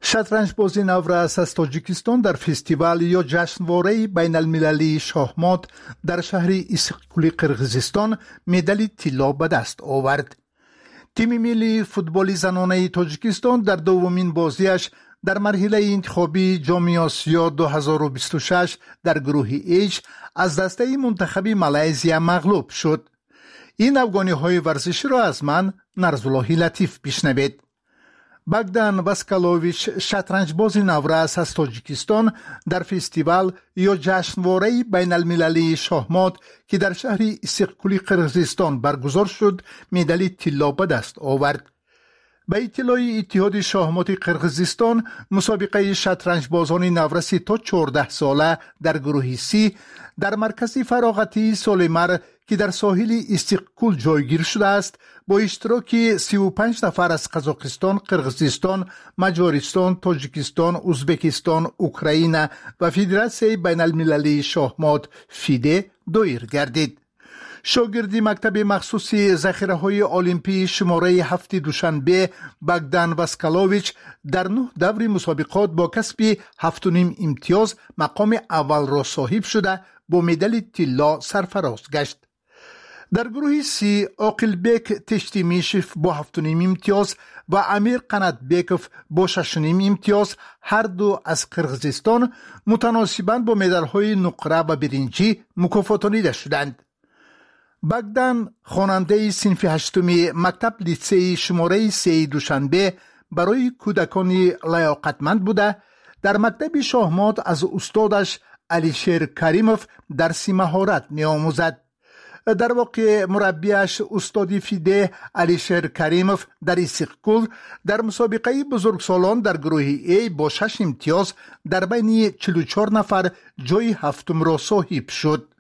شطرنج‌بازی نورس از تاجیکستان در فستیوال یا جشنواره بین المللی شاهمات در شهر ایسیقکولی قرقیزستان مدال طلا به دست آورد. تیم ملی فوتبال زنانه تاجیکستان در دومین بازیش در مرحله انتخابی جام آسیا دو هزار و بیست و شش در گروه ایچ از دسته منتخب مالزیا مغلوب شد. این افغانی‌های ورزشی را از من نرزاللهی لطیف بشنوید. باگدان واسکالوویچ شطرنج‌باز نورس از تاجیکستان در فستیوال یا جشنواره بین المللی شاهمات که در شهر ایسیقکولی قرقیزستان برگزار شد مدال طلا به دست آورد. به اطلاع اتحاد شاهمات قرقیزستان مسابقه شطرنج‌بازان نورسی تا چهارده ساله در گروه سی در مرکز فراغتی سلیمر که در ساحل ایسیقکول جایگیر شده است با اشتراک سی و پنج نفر از قزاقستان، قرقیزستان، مجارستان، تاجیکستان، ازبکستان، اوکراین و فدراسیون بین المللی شاهمات فیده دایر گردید. شاگردی مکتب مخصوص ذخیره‌های المپی شماره هفت دوشنبه باگدان واسکالوویچ در نه دور مسابقات با کسب هفت و نیم امتیاز مقام اول را صاحب شده با مدال طلا سرفراز گشت. در گروه سی عاقلبک تشتیمیشف با هفت و نیم امتیاز و امیر قناتبکوف با شش و نیم امتیاز هر دو از قرقیزستان متناسباً با مدال‌های نقره و برنجی مکافاتانیده شدند. باگدان خواننده صنف هشتمی مکتب لیسه‌ای شماره سه دوشنبه برای کودکان لیاقتمند بوده در مکتب شاهمات از استادش علیشیر کریموف درس مهارت می‌آموزد. در واقع مربیش استادی فیده علیشیر کریموف در ایسیقکول در مسابقه بزرگسالان در گروه ای با شش امتیاز در بین چهل و چهار نفر جای هفتم را صاحب شد.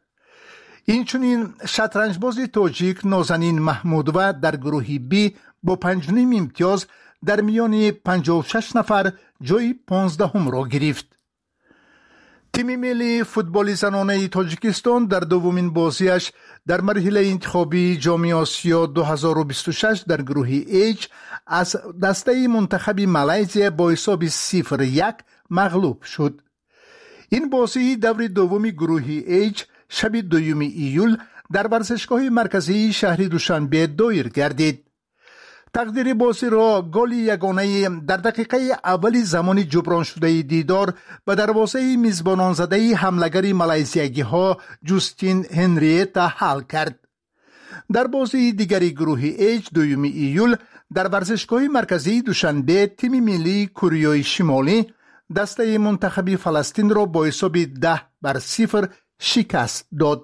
اینچنین شطرنج‌باز تاجیک نازنین محمودوه در گروه بی با پنج و نیم امتیاز در میان پنجاه و شش نفر جای پانزدهم را گرفت. تیم ملی فوتبال زنانه تاجیکستان در دومین بازیش در مرحله انتخابی جام آسیا دو هزار و بیست و شش در گروه ایچ از دسته منتخب مالزیا با حساب صفر یک مغلوب شد. این بازی دور دوم گروه ایچ شب دوم ایول در ورزشگاه مرکزی شهر دوشنبه دایر گردید. تقدیر بازی را گل یگانه در دقیقه اول زمان جبران شده دیدار به دروازه میزبانان زده حملگر مالزیایی ها جوستین هنریتا حل کرد. در بازی دیگری گروه ایچ دوم ایول در ورزشگاه مرکزی دوشنبه تیم ملی کره شمالی دسته منتخب فلسطین را با حساب ده بر صفر شکست داد.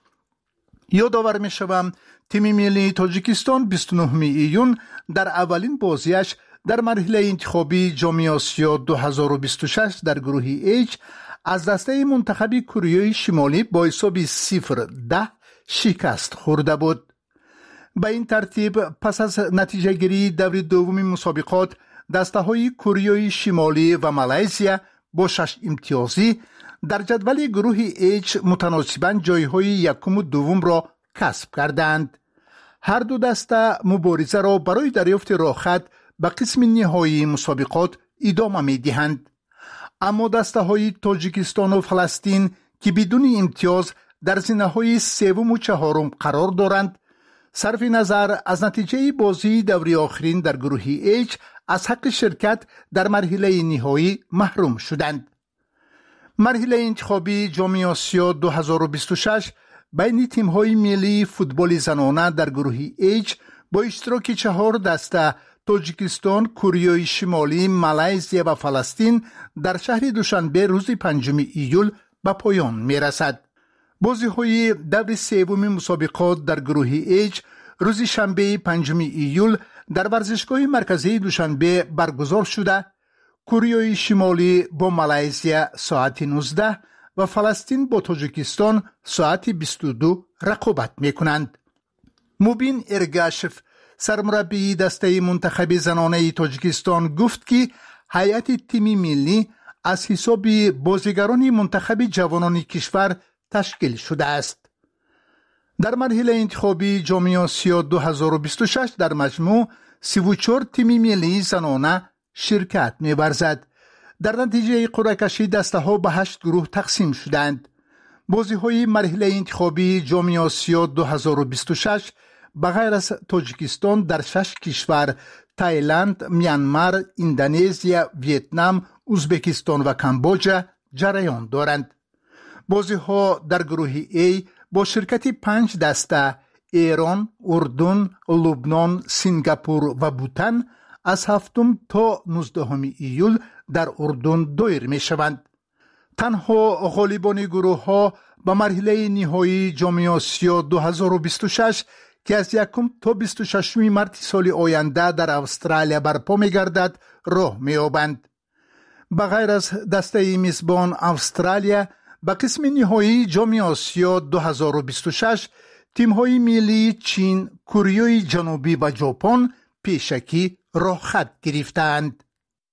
یادآور می شوم تیم ملی تاجیکستان بیست و نه ایون در اولین بازیش در مرحله انتخابی جام آسیا دو هزار و بیست و شش در گروه ایچ از دسته منتخب کره شمالی با حساب صفر ده شکست خورده بود. به این ترتیب پس از نتیجه گیری دور دوم مسابقات دسته های کره شمالی و مالزیا با شش امتیازی در جدول گروه ایچ متناسباً جایهای یکم و دوم را کسب کردند. هر دو دسته مبارزه را برای دریافت راه‌خط به قسم نهایی مسابقات ادامه می‌دهند. اما دسته های تاجیکستان و فلسطین که بدون امتیاز در زینه‌های سوم و چهارم قرار دارند، صرف نظر از نتیجه بازی دوری آخرین در گروه ایچ از حق شرکت در مرحله نهایی محروم شدند. مرحله انتخابی جام آسیا دو هزار و بیست و شش بین تیم‌های ملی فوتبال زنانه در گروه ایچ با اشتراک چهار دسته تاجیکستان، کره شمالی، مالزیا و فلسطین در شهر دوشنبه روز پنجم ایول به پایان می‌رسد. بازی‌های دور سوم مسابقات در گروه ایچ روز شنبه پنجم ایول در ورزشگاه مرکزی دوشنبه برگزار شده. کره شمالی با مالزیا ساعت نوزده و فلسطین با تاجیکستان ساعت بیست و دو رقابت می‌کنند. مبین ارگاشف سرمربی دسته منتخب زنانه تاجیکستان گفت که هیئت تیم ملی از حساب بازیگران منتخب جوانان کشور تشکیل شده است. در مرحله انتخابی جام آسیا دو هزار و بیست و شش در مجموع سی و چهار تیم ملی زنانه شرکت می‌ورزد در نتیجه قرعه کشی دسته ها به هشت گروه تقسیم شدند. بازی های مرحله انتخابی جام آسیا دو هزار و بیست و شش به غیر از تاجیکستان در شش کشور تایلند، میانمار، اندونزیا، ویتنام، ازبکستان و کامبوجا جریان دارند. بازی ها در گروه A با شرکت پنج دسته ایران، اردن، لبنان، سنگاپور و بوتان از هفتم تا نوزدهم ایول در اردن دایر می شوند. تنها غالبان گروه ها به مرحله نهایی جام آسیا دو هزار و بیست و شش که از یکم تا بیست و ششم مارس سال آینده در استرالیا برپا می گردد راه می یابند. به غیر از دسته میزبان استرالیا، به قسم نهایی جام آسیا دو هزار و بیست و شش تیم‌های ملی چین، کره جنوبی و ژاپن پیشکی راه خط گرفتند.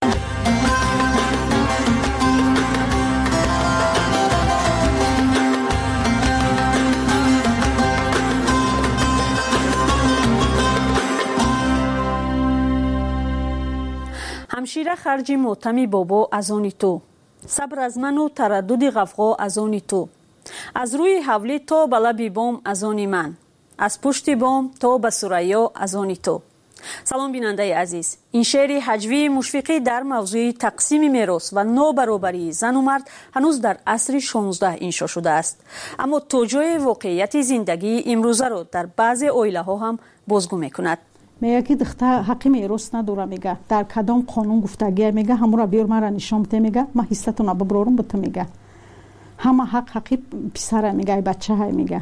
ҳамшира харҷи мотами бобо аз они ту, сабр аз ману тараддуди ғафғо аз они ту, аз рӯи ҳавлӣ то ба лаби бом аз они ман, аз пушти бом то ба сурайё аз они ту. салом бинандаи азиз, ин шеъри ҳаҷвии мушфиқӣ дар мавзӯи тақсими мерос ва нобаробарии зану мард ҳанӯз дар асри шонздаҳ иншо шудааст, аммо то ҷое воқеияти зиндагии имрӯзаро дар баъзе оилаҳо ҳам бозгӯ мекунад. мега ки духтар ҳаққи мерос надора, мега дар кадом қонун гуфтагия, мега ҳамура биёр мара нишон бите, мега ма ҳиссатуна биброрум бута, мега ҳама ҳақ ҳаққи писара, мега ай бачаҳай, мега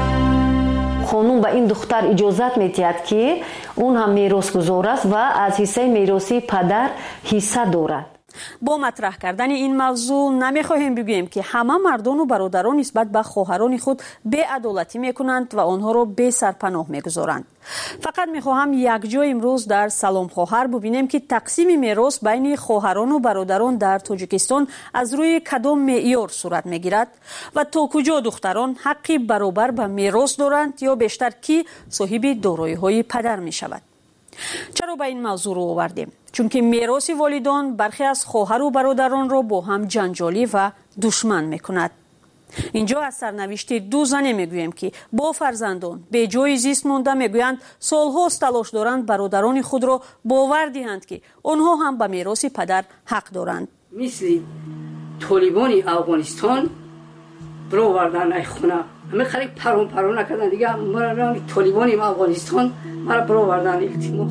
қонун ба ин духтар иҷозат медиҳад ки он ҳам меросгузор аст ва аз ҳиссаи мероси падар ҳисса дорад. бо матраҳ кардани ин мавзӯъ намехоҳем бигӯем ки ҳама мардону бародарон нисбат ба хоҳарони худ беадолатӣ мекунанд ва онҳоро бесарпаноҳ мегузоранд. фақат мехоҳам якҷо имрӯз дар салом хоҳар бубинем ки тақсими мерос байни хоҳарону бародарон дар тоҷикистон аз рӯи кадом меъёр сурат мегирад ва то куҷо духтарон ҳаққи баробар ба мерос доранд ё бештар кӣ соҳиби дороиҳои падар мешавад. чаро ба ин мавзӯъ рӯ овардем? чунки мероси волидон бархе аз хоҳару бародаронро бо ҳам ҷанҷолӣ ва душман мекунад. инҷо аз сарнавишти ду зане мегӯем ки бо фарзандон беҷои зист монда мегӯянд солҳост талош доранд бародарони худро бовар диҳанд ки онҳо ҳам ба мероси падар ҳақ доранд. мисли толибони афғонистон бировардан ай хуна ҳаме харик парон парон накардан дига толибони афғонистон мара бировардан илтимос.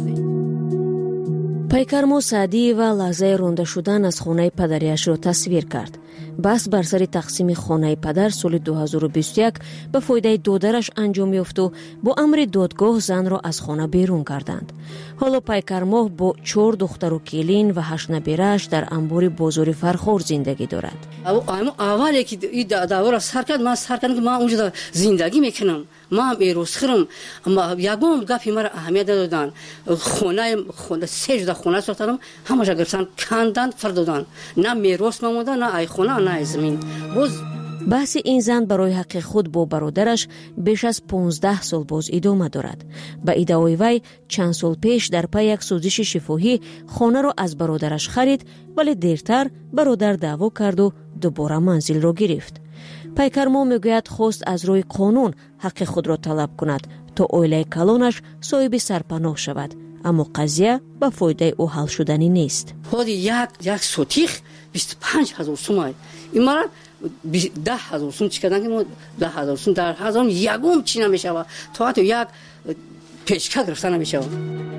пайкармо саъдиева лаҳзаи ронда шудан аз хонаи падариашро тасвир кард. баҳс бар сари тақсими хонаи падар соли ду ҳазору бисту як ба фоидаи додараш анҷом ёфту бо амри додгоҳ занро аз хона берун карданд. ҳоло пайкармоҳ бо чор духтару келин ва ҳашт набирааш дар амбори бозори Фархор зиндагӣ дорад. аввале ки ин давора сар кард, ман сар кардам ки ман унҷо зиндагӣ мекунам, ман меросхӯрам, ягон гапи мара аҳамият надоданд. хонаи се ҷуда хона сохтам, ҳамаша гирифтан канданд, фардоданд. на мерос мамонда, на ай хона, на ай замин. боз баҳси ин зан барои ҳаққи худ бо бародараш беш аз понздаҳ сол боз идома дорад. ба иддаои вай чанд сол пеш дар пай як сӯзиши шифоҳӣ хонаро аз бародараш харид, вале дертар бародар даъво карду дубора манзилро гирифт. пайкармо мегӯяд хост аз рӯи қонун ҳаққи худро талаб кунад то оилаи калонаш соҳиби сарпаноҳ шавад, аммо қазия ба фоидаи ӯ ҳал шуданӣ нест. ҳоди як як сотих бисту панҷ ҳазор сум имара даҳ ҳазор сум чӣ кардан ки мо даҳ ҳазор сум дар ҳазорум ягон чӣ намешавад, то ҳатто як пешка гирифта намешавад.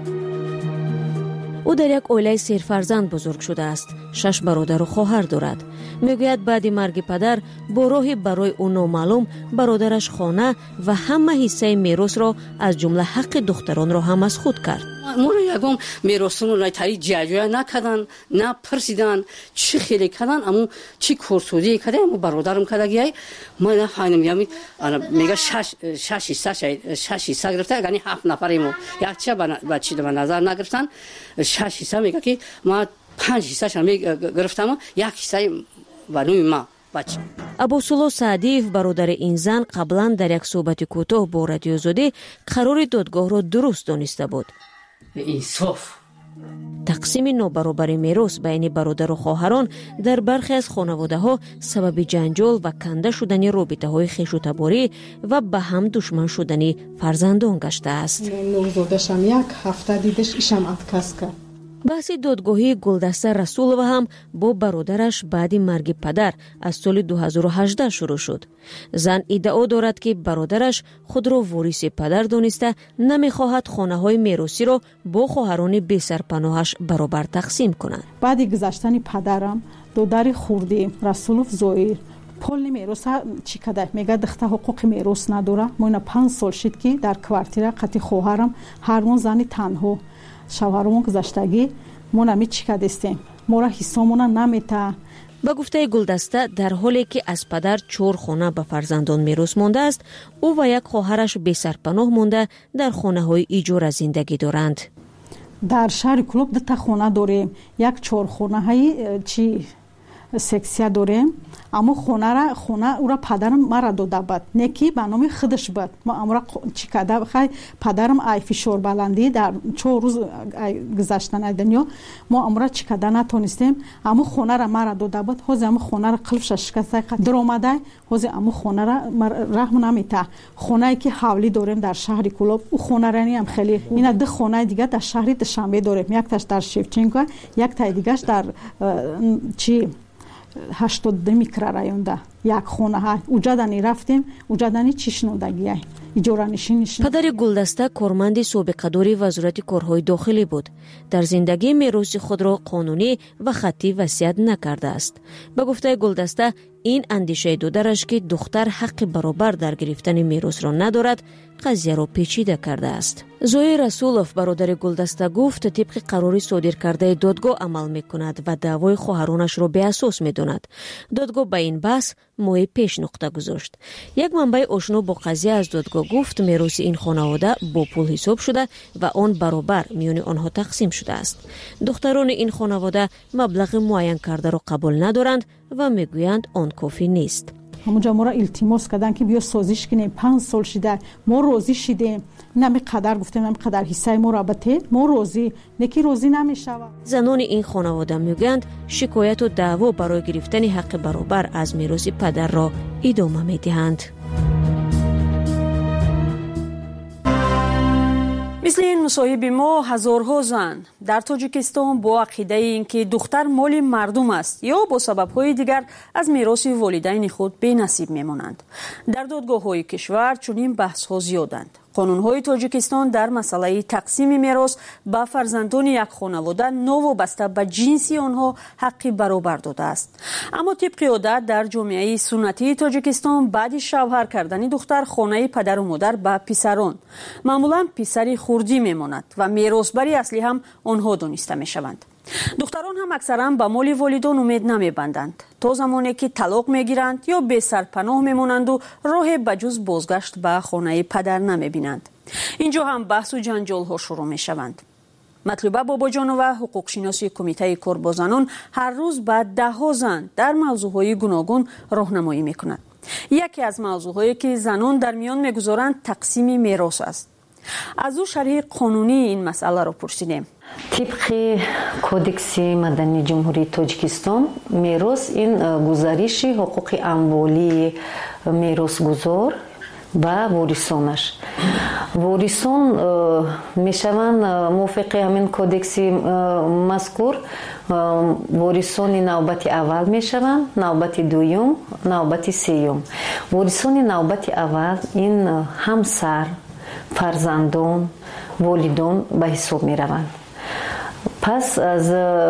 ӯ дар як оилаи серфарзанд бузург шудааст. шаш бародару хоҳар дорад. мегӯяд баъди марги падар бо роҳи барои ӯ номаълум бародараш хона ва ҳама ҳиссаи меросро аз ҷумла ҳаққи духтаронро ҳам аз худ кард. моро ягон меросонро тари ҷаҷоя накардан, на пирсидан, чӣ хеле кардан, аммо чӣ корсозие кардан, аммо бародарам кардагиай ман нафаҳмидам. ями мега шаш шаш ҳисса шаш ҳисса гирифта, яъни ҳафт нафари мо якча ба чӣ ба назар нагирифтан. шаш ҳисса мега ки ман панҷ ҳиссаша гирифтам, як ҳиссаи ванӯи ма. абосулло саъдиев бародари ин зан қаблан дар як суҳбати кӯтоҳ бо радиозодӣ қарори додгоҳро дуруст дониста буд. инсоф тақсими нобаробари мерос байни бародару хоҳарон дар бархе аз хонаводаҳо сабаби ҷанҷол ва канда шудани робитаҳои хешутаборӣ ва ба ҳам душман шудани фарзандон гаштааст. нурзодашам як ҳафта дидаш ишам отказ кард. баҳси додгоҳии Гулдаста Расулова ҳам бо бародараш баъди марги падар аз соли ду ҳазору ҳаждаҳ шурӯъ шуд. зан иддао дорад ки бародараш худро вориси падар дониста намехоҳад хонаҳои меросиро бо хоҳарони бесарпаноҳаш баробар тақсим кунад. баъди гузаштани падарам додари хурди Расулов Зоир полни мероса чӣ када мега духта ҳуқуқи мерос надора. моина панҷ сол шид ки дар квартира қати хоҳарам ҳармон зани танҳо шавҳаромон гузаштагӣ мо нами чӣ кадистем мора ҳиссомона намета. ба гуфтаи Гулдаста дар ҳоле ки аз падар чор хона ба фарзандон мерос мондааст, ӯ ва як хоҳараш бесарпаноҳ монда дар хонаҳои иҷора зиндагӣ доранд. дар шаҳри Кӯлоб дута хона дорем, як чорхонаҳаи чи сексия дорем, аммо хонара хона ура падарам мара дода бад, не ки ба номи худаш бад. мо амра чӣ када хай падарам ай фишорбаландӣ дар чор рӯз гузаштани дунё мо амра чӣ када натонистем, аммо хонара мара дода бад. ҳозир аммо хонара қулфша шикаста даромадай ҳозир аммо хонара раҳм намета. хонае ки ҳавлӣ дорем дар шаҳри Кӯлоб у хонарани ам хеле ина ду хонаи дигар дар шаҳри Душанбе дорем, якташ дар Шевченко, яктаи дигаш дар чи ҳаштод микрорайонда як хонаҳа уҷадани рафтем уҷадани чишнодагия иҷоранишиниш. падари Гулдаста корманди собиқадори вазорати корҳои дохилӣ буд. дар зиндагӣ мероси худро қонунӣ ва хаттӣ васият накардааст. ба гуфтаи Гулдаста ин андешаи додараш ки духтар ҳаққи баробар дар гирифтани меросро надорад қазияро печида кардааст. Зоир Расулов бародари Гулдаста гуфт тибқи қарори содиркардаи додгоҳ амал мекунад ва даъвои хоҳаронашро беасос медонад. додгоҳ ба ин баҳс моҳи пеш нуқта гузошт. як манбаи ошно бо қазия аз додгоҳ гуфт мероси ин хонавода бо пул ҳисоб шуда ва он баробар миёни онҳо тақсим шудааст. духтарони ин хонавода маблағи муайян кардаро қабул надоранд ва мегӯянд он кофӣ нест. ҳамунҷа моро илтимос карданд ки биё созиш кинем, панҷ сол шида мо розӣ шидем, нами қадар гуфтем, нами қадар ҳиссаи моро бате мо розӣ, неки розӣ намешавад. занони ин хонавода мегӯянд шикояту даъво барои гирифтани ҳаққи баробар аз мероси падарро идома медиҳанд. мисли ин мусоҳиби мо ҳазорҳо зан дар Тоҷикистон бо ақидаи ин ки духтар моли мардум аст ё бо сабабҳои дигар аз мероси волидайни худ бенасиб мемонанд. дар додгоҳҳои кишвар чунин баҳсҳо зиёданд. қонунҳои Тоҷикистон дар масъалаи тақсими мерос ба фарзандони як хонавода новобаста ба ҷинси онҳо ҳаққи баробар додааст. аммо тибқи одат дар ҷомеаи суннатии Тоҷикистон баъди шавҳар кардани духтар хонаи падару модар ба писарон маъмулан писари хурдӣ мемонад ва меросбари аслӣ ҳам онҳо дониста мешаванд. духтарон ҳам аксаран ба моли волидон умед намебанданд то замоне ки талоқ мегиранд ё бесарпаноҳ мемонанду роҳе ба ҷуз бозгашт ба хонаи падар намебинанд. инҷо ҳам баҳсу ҷанҷолҳо шурӯъ мешаванд. матлуба бобоҷонова ҳуқуқшиноси кумитаи кор бо занон ҳар рӯз ба даҳҳо зан дар мавзӯъҳои гуногун роҳнамоӣ мекунад. яке аз мавзӯъҳое ки занон дар миён мегузоранд тақсими мерос аст. аз ӯ шарҳи қонунии ин масъаларо пурсидем. тибқи кодекси мадании ҷумҳурии Тоҷикистон мерос ин гузариши ҳуқуқи амволии меросгузор ба ворисонаш. ворисон мешаванд мувофиқи ҳамин кодекси мазкур ворисони навбати аввал мешаванд, навбати дуюм, навбати сеюм. ворисони навбати аввал ин ҳамсар, фарзандон, волидон ба ҳисоб мераванд. пас аз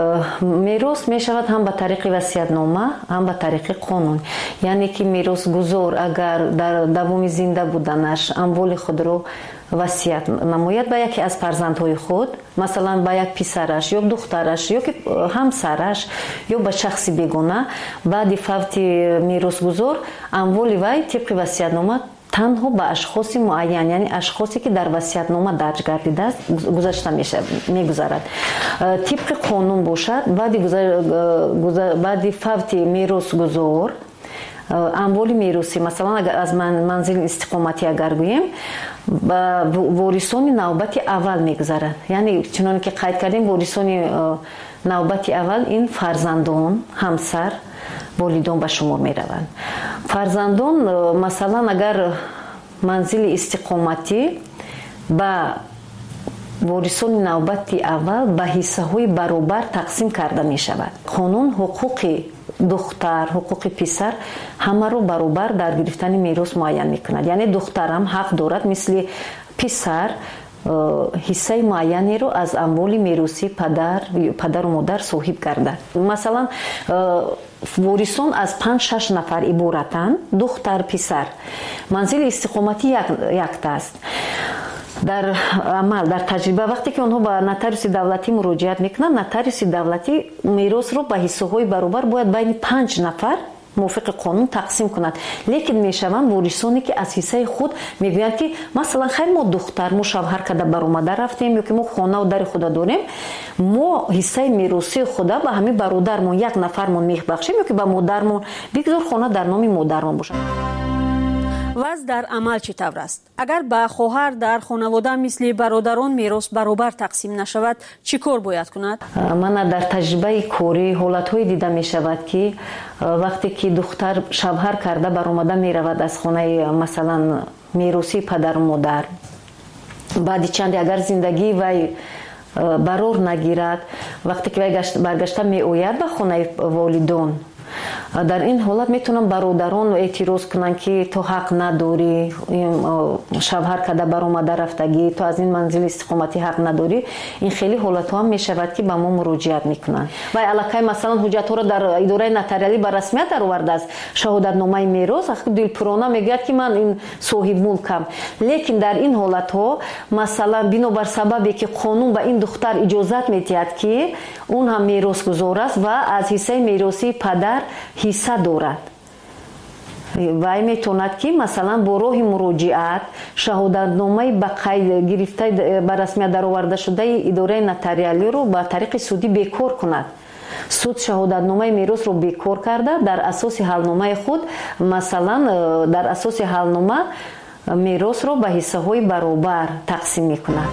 мерос мешавад ҳам ба тариқи васиятнома, ҳам ба тариқи қонун. яъне ки меросгузор агар дар давоми зинда буданаш амволи худро васият намояд ба яке аз фарзандҳои худ, масалан ба як писараш ё духтараш ё ки ҳамсараш ё ба шахси бегона, баъди фавти меросгузор амволи вай тибқи васиятнома танҳо ба ашхоси муайян, яъне ашхосе ки дар васиятнома дарҷ гардидааст гузашта мегузарад. тибқи қонун бошад баъди фавти меросгузор амволи меросӣ масалан агар аз манзили истиқоматӣ агар гӯем ба ворисони навбати аввал мегузарад. Яъне чуноне ки қайд кардем, ворисони навбати аввал ин фарзандон, ҳамсар, волидон ба шумор мераванд. Фарзандон масалан агар манзили истиқоматӣ ба ворисони навбати аввал ба ҳиссаҳои баробар тақсим карда мешавад. қонун ҳуқуқи духтар, ҳуқуқи писар ҳамаро баробар дар гирифтани мерос муайян мекунад. Яъне духтарам ҳақ дорад мисли писар ҳиссаи муайянеро аз амволи меросӣ падар падару модар соҳиб гардад. Масалан ворисон аз панҷ шаш нафар иборатанд, духтар, писар. Манзили истиқоматӣ якта аст. Дар амал, дар таҷриба вақте ки онҳо ба нотариуси давлатӣ муроҷиат мекунанд, нотариуси давлатӣ меросро ба ҳиссаҳои баробар бояд байни панҷ нафар мувофиқи қонун тақсим кунад. Лекин мешаванд ворисоне ки аз ҳиссаи худ мегӯянд ки масалан хайр мо духтар, мо шавҳар када баромада рафтем ё ки мо хонаву дари худа дорем, мо ҳиссаи меросии худа ба ҳамин бародармон як нафармон мебахшем ё ки ба модармон бигзор хона дар номи модармон бошад. ваз дар амал чӣ тавр аст? Агар ба хоҳар дар хонавода мисли бародарон мерос баробар тақсим нашавад, чӣ кор бояд кунад? Мана дар таҷрибаи корӣ ҳолатҳое дида мешавад ки вақте ки духтар шавҳар карда баромада меравад аз хонаи масалан меросии падару модар, баъди чанде агар зиндагии вай барор нагирад, вақте ки вай баргашта меояд ба хонаи волидон, дар ин ҳолат метавонанд бародарон эътироз кунанд ки то ҳақ надорӣ, шавҳар када баромада рафтагӣ, то аз ин манзили истиқоматӣ ҳақ надорӣ. Ин хеле ҳолатҳо ҳам мешавад ки ба мо муроҷиат мекунанд. Вай аллакай масалан ҳуҷҷатҳоро дар идораи нотариалӣ ба расмият даровардааст, шаҳодатномаи мерос, дилпурона мегӯяд ки ман ин соҳибмулкам. Лекин дар ин ҳолатҳо масалан бинобар сабабе ки қонун ба ин духтар иҷозат медиҳад ки он ҳам меросгузор аст ва аз ҳиссаи меросии падар ҳисса дорад. вай метавонад ки масалан бо роҳи муроҷиат шаҳодатномаи ба қайд гирифтаи ба расмият даровардашудаи идораи нотариалиро ба тариқи судӣ бекор кунад. суд шаҳодатномаи меросро бекор карда дар асоси ҳалномаи худ масалан дар асоси ҳалнома меросро ба ҳиссаҳои баробар тақсим мекунад.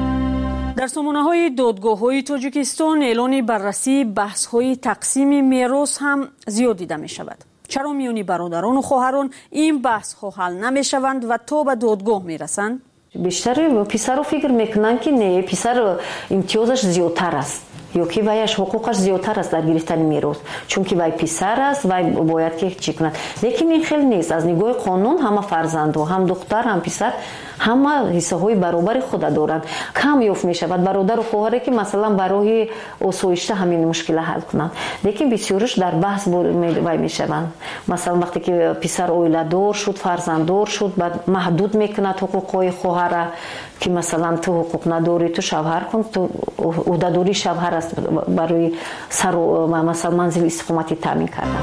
дар сомонаҳои додгоҳҳои Тоҷикистон эълони баррасии баҳсҳои тақсими мерос ҳам зиёд дида мешавад. чаро миёни бародарону хоҳарон ин баҳсҳо ҳал намешаванд ва то ба додгоҳ мерасанд? бештари писаро фикр мекунанд ки не, писар имтиёзаш зиёдтар аст ё ки ваяш ҳуқуқаш зиёдтар аст дар гирифтани мерос, чунки вай писар аст, вай бояд ки чӣ кунад. Лекин ин хел нест. Аз нигоҳи қонун ҳама фарзандҳо, ҳам духтар, ҳам писар ҳама ҳиссаҳои баробари худа доранд. кам ёфт мешавад бародару хоҳаре ки масалан ба роҳи осоишта ҳамин мушкила ҳал кунанд. Лекин бисёриш дар баҳс вай мешаванд. Масалан вақте ки писар оиладор шуд, фарзанддор шуд, баъд маҳдуд мекунад ҳуқуқҳои хоҳара ки масалан ту ҳуқуқ надорӣ, ту шавҳар кун, ту ӯҳдадории шавҳар аст барои сару масалан манзили истиқоматӣ таъмин кардан.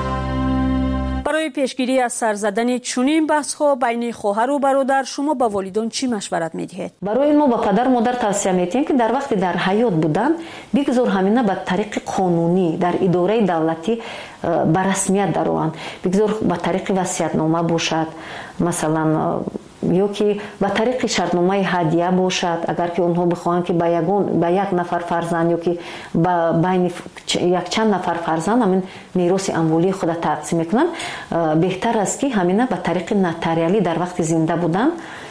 барои пешгирӣ аз сар задани чунин баҳсҳо байни хоҳару бародар шумо ба волидон чӣ машварат медиҳед? барои мо ба падару модар тавсия медиҳем ки дар вақти дар ҳаёт буданд бигзор ҳамина ба тариқи қонунӣ дар идораи давлатӣ ба расмият дарованд. бигзор ба тариқи васиятнома бошад, масалан ё ки ба тариқи шартномаи ҳадия бошад, агар ки онҳо бихоҳанд ки ба ягон ба як нафар фарзанд ё ки ба байни якчанд нафар фарзанд ҳамин мероси амволии худа тақсим мекунанд, беҳтар аст ки ҳамина ба тариқи нотариалӣ дар вақти зинда будан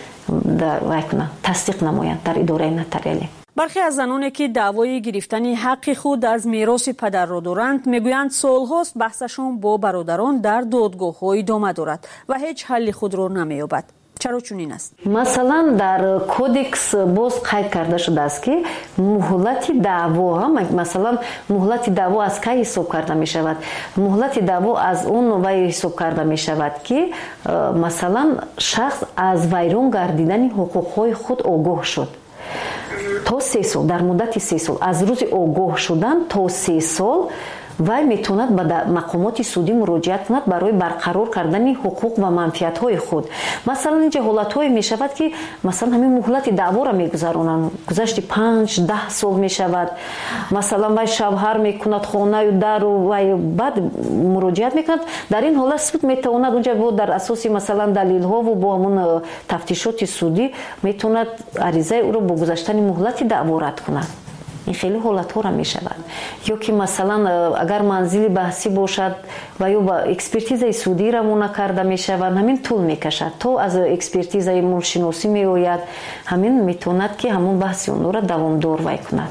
вай кунанд, тасдиқ намоянд дар идораи нотариалӣ. бархе аз заноне ки даъвои гирифтани ҳаққи худ аз мероси падарро доранд мегӯянд солҳост баҳсашон бо бародарон дар додгоҳҳо идома дорад ва ҳеҷ ҳалли худро намеёбад. чаро чунин аст? масалан дар кодекс боз қайд карда шудааст ки муҳлати даъво, масалан муҳлати даъво аз кай ҳисоб карда мешавад? муҳлати даъво аз он вай ҳисоб карда мешавад ки масалан шахс аз вайрон гардидани ҳуқуқҳои худ огоҳ шуд. то се сол, дар муддати се сол, аз рӯзи огоҳ шудан то се сол вай метавонад ба мақомоти судӣ муроҷиат кунад барои барқарор кардани ҳуқуқ ва манфиатҳои худ. Масалан инҷа ҳолатҳое мешавад ки масалан ҳамин муҳлати даъвора мегузаронанд, гузашти панҷ даҳ сол мешавад. Масалан вай шавҳар мекунад хонаю дару вай баъд муроҷиат мекунад. Дар ин ҳолат суд метавонад унҷа бо дар асоси масалан далилҳову бо ҳамон тафтишоти судӣ метавонад аризаи ӯро бо гузаштани муҳлати даъво рад кунад. ин хеле ҳолатҳоро мешавад. ё ки масалан агар манзили баҳсӣ бошад ва ё ба экспертизаи судӣ равона карда мешавад, ҳамин тӯл мекашад то аз экспертизаи мулкшиносӣ меояд, ҳамин метавонад ки ҳамон баҳси онро давомдор вай кунад.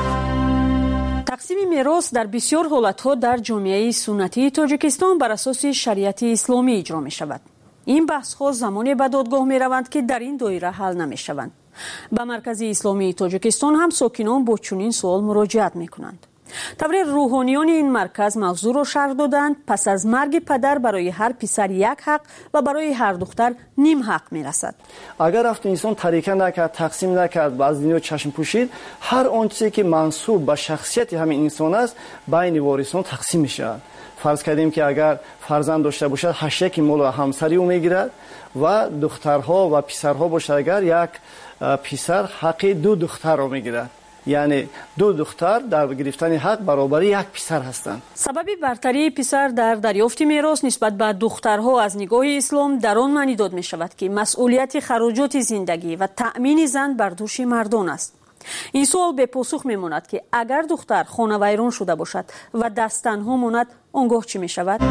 тақсими мерос дар бисёр ҳолатҳо дар ҷомеаи суннатии тоҷикистон бар асоси шариати исломӣ иҷро мешавад. ин баҳсҳо замоне ба додгоҳ мераванд ки дар ин доира ҳал намешаванд. ба маркази исломии тоҷикистон ҳам сокинон бо чунин суол муроҷиат мекунанд. тавре рӯҳониёни ин марказ мавзӯъро шарҳ доданд. пас аз марги падар барои ҳар писар як ҳақ ва барои ҳар духтар ним ҳақ мерасад. агар рафту инсон тарика накард, тақсим накард ва аз дунё чашм пӯшид, ҳар он чизе ки мансуб ба шахсияти ҳамин инсон аст байни ворисон тақсим мешавад. фарз кардем ки агар фарзанд дошта бошад ҳаштяки молу ҳамсари ӯ мегирад ва духтарҳо ва писарҳо бошад, агар як писар ҳаққи ду духтарро мегирад. яъне ду духтар дар гирифтани ҳақ баробари як писар ҳастанд. сабаби бартарии писар дар дарёфти мерос нисбат ба духтарҳо аз нигоҳи ислом дар он маънӣ дод мешавад ки масъулияти хароҷоти зиндагӣ ва таъмини зан бар дӯши мардон аст. ин суол бепосух мемонад ки агар духтар хонавайрон шуда бошад ва дасттанҳо монад, он гоҳ чӣ мешавад?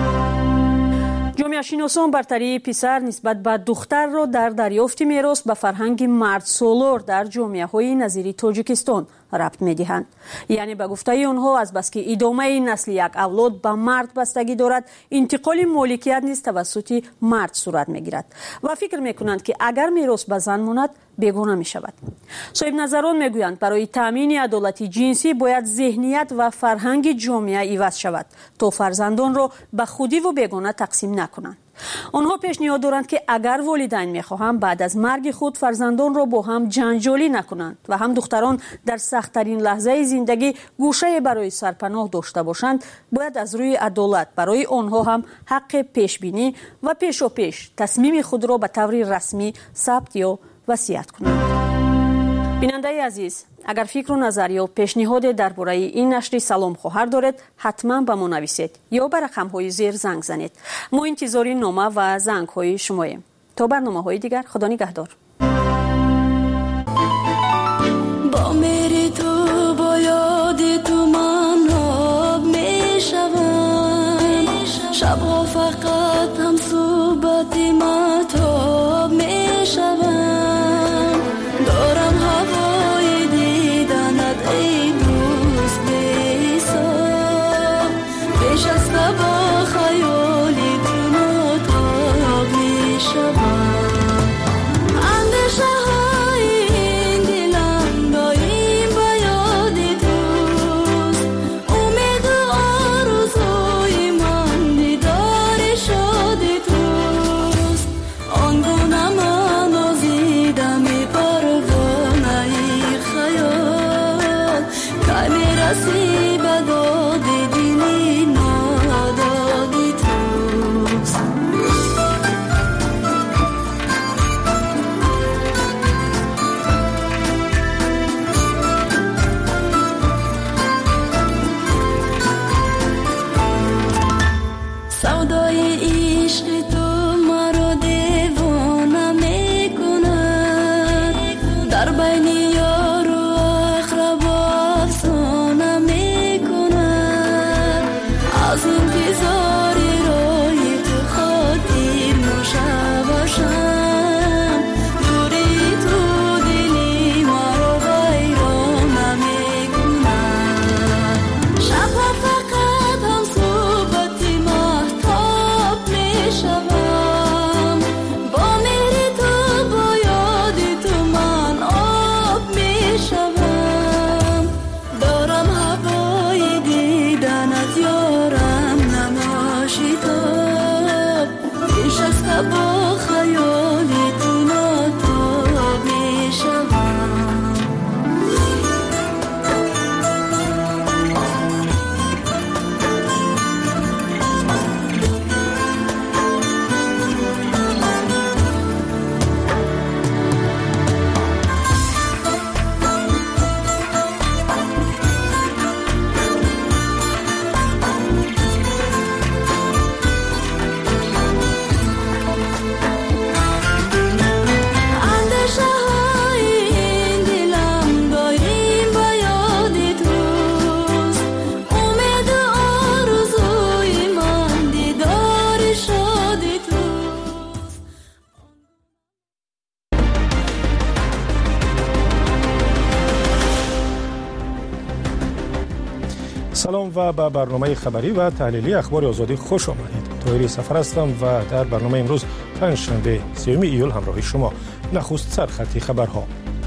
ҷомеашиносон бартарии писар нисбат ба духтарро дар дарёфти мерос ба фарҳанги мардсолор дар ҷомеаҳои назири тоҷикистон рабт медиҳанд. яъне ба гуфтаи онҳо азбаски идомаи насли як авлод ба мард бастагӣ дорад, интиқоли моликият низ тавассути мард сурат мегирад ва фикр мекунанд ки агар мерос ба зан монад, бегона мешавад. соҳибназарон мегӯянд барои таъмини адолати ҷинсӣ бояд зеҳният ва фарҳанги ҷомеа иваз шавад то фарзандонро ба худиву бегона тақсим накунанд. онҳо пешниҳод доранд ки агар волидайн мехоҳанд баъд аз марги худ фарзандонро бо ҳам ҷанҷолӣ накунанд ва ҳам духтарон дар сахттарин лаҳзаи зиндагӣ гӯшае барои сарпаноҳ дошта бошанд, бояд аз рӯи адолат барои онҳо ҳам ҳаққи пешбинӣ ва пешопеш тасмими худро ба таври расмӣ сабт ё васият кунанд. бинандаи азиз, агар фикру назар ё пешниҳоде дар бораи ин нашри Салом хоҳар доред, ҳатман ба мо нависед ё ба рақамҳои зер занг занед. мо интизори нома ва зангҳои шумоем. то барномаҳои дигар, худо нигаҳдор. бо мери ту бо ёди ту ман об мешавам, шабҳо фақат ҳамсӯҳбати маҳтоб мешавам. дорам ҳавои диданат эй дӯст беҳисоб, беш аз табо хаёли ту нотоқ мешавам. андешаҳои ин дилам доим ба ёди туст, умеду орзуи ман дидори шоди туст. он гуна ман سلام و به برنامه خبری و تحلیلی اخبار آزادی خوش آمدید. طاهری سفر هستم و در برنامه امروز پنجشنبه سیوم ایول همراه شما. نخست سرخط خبرها.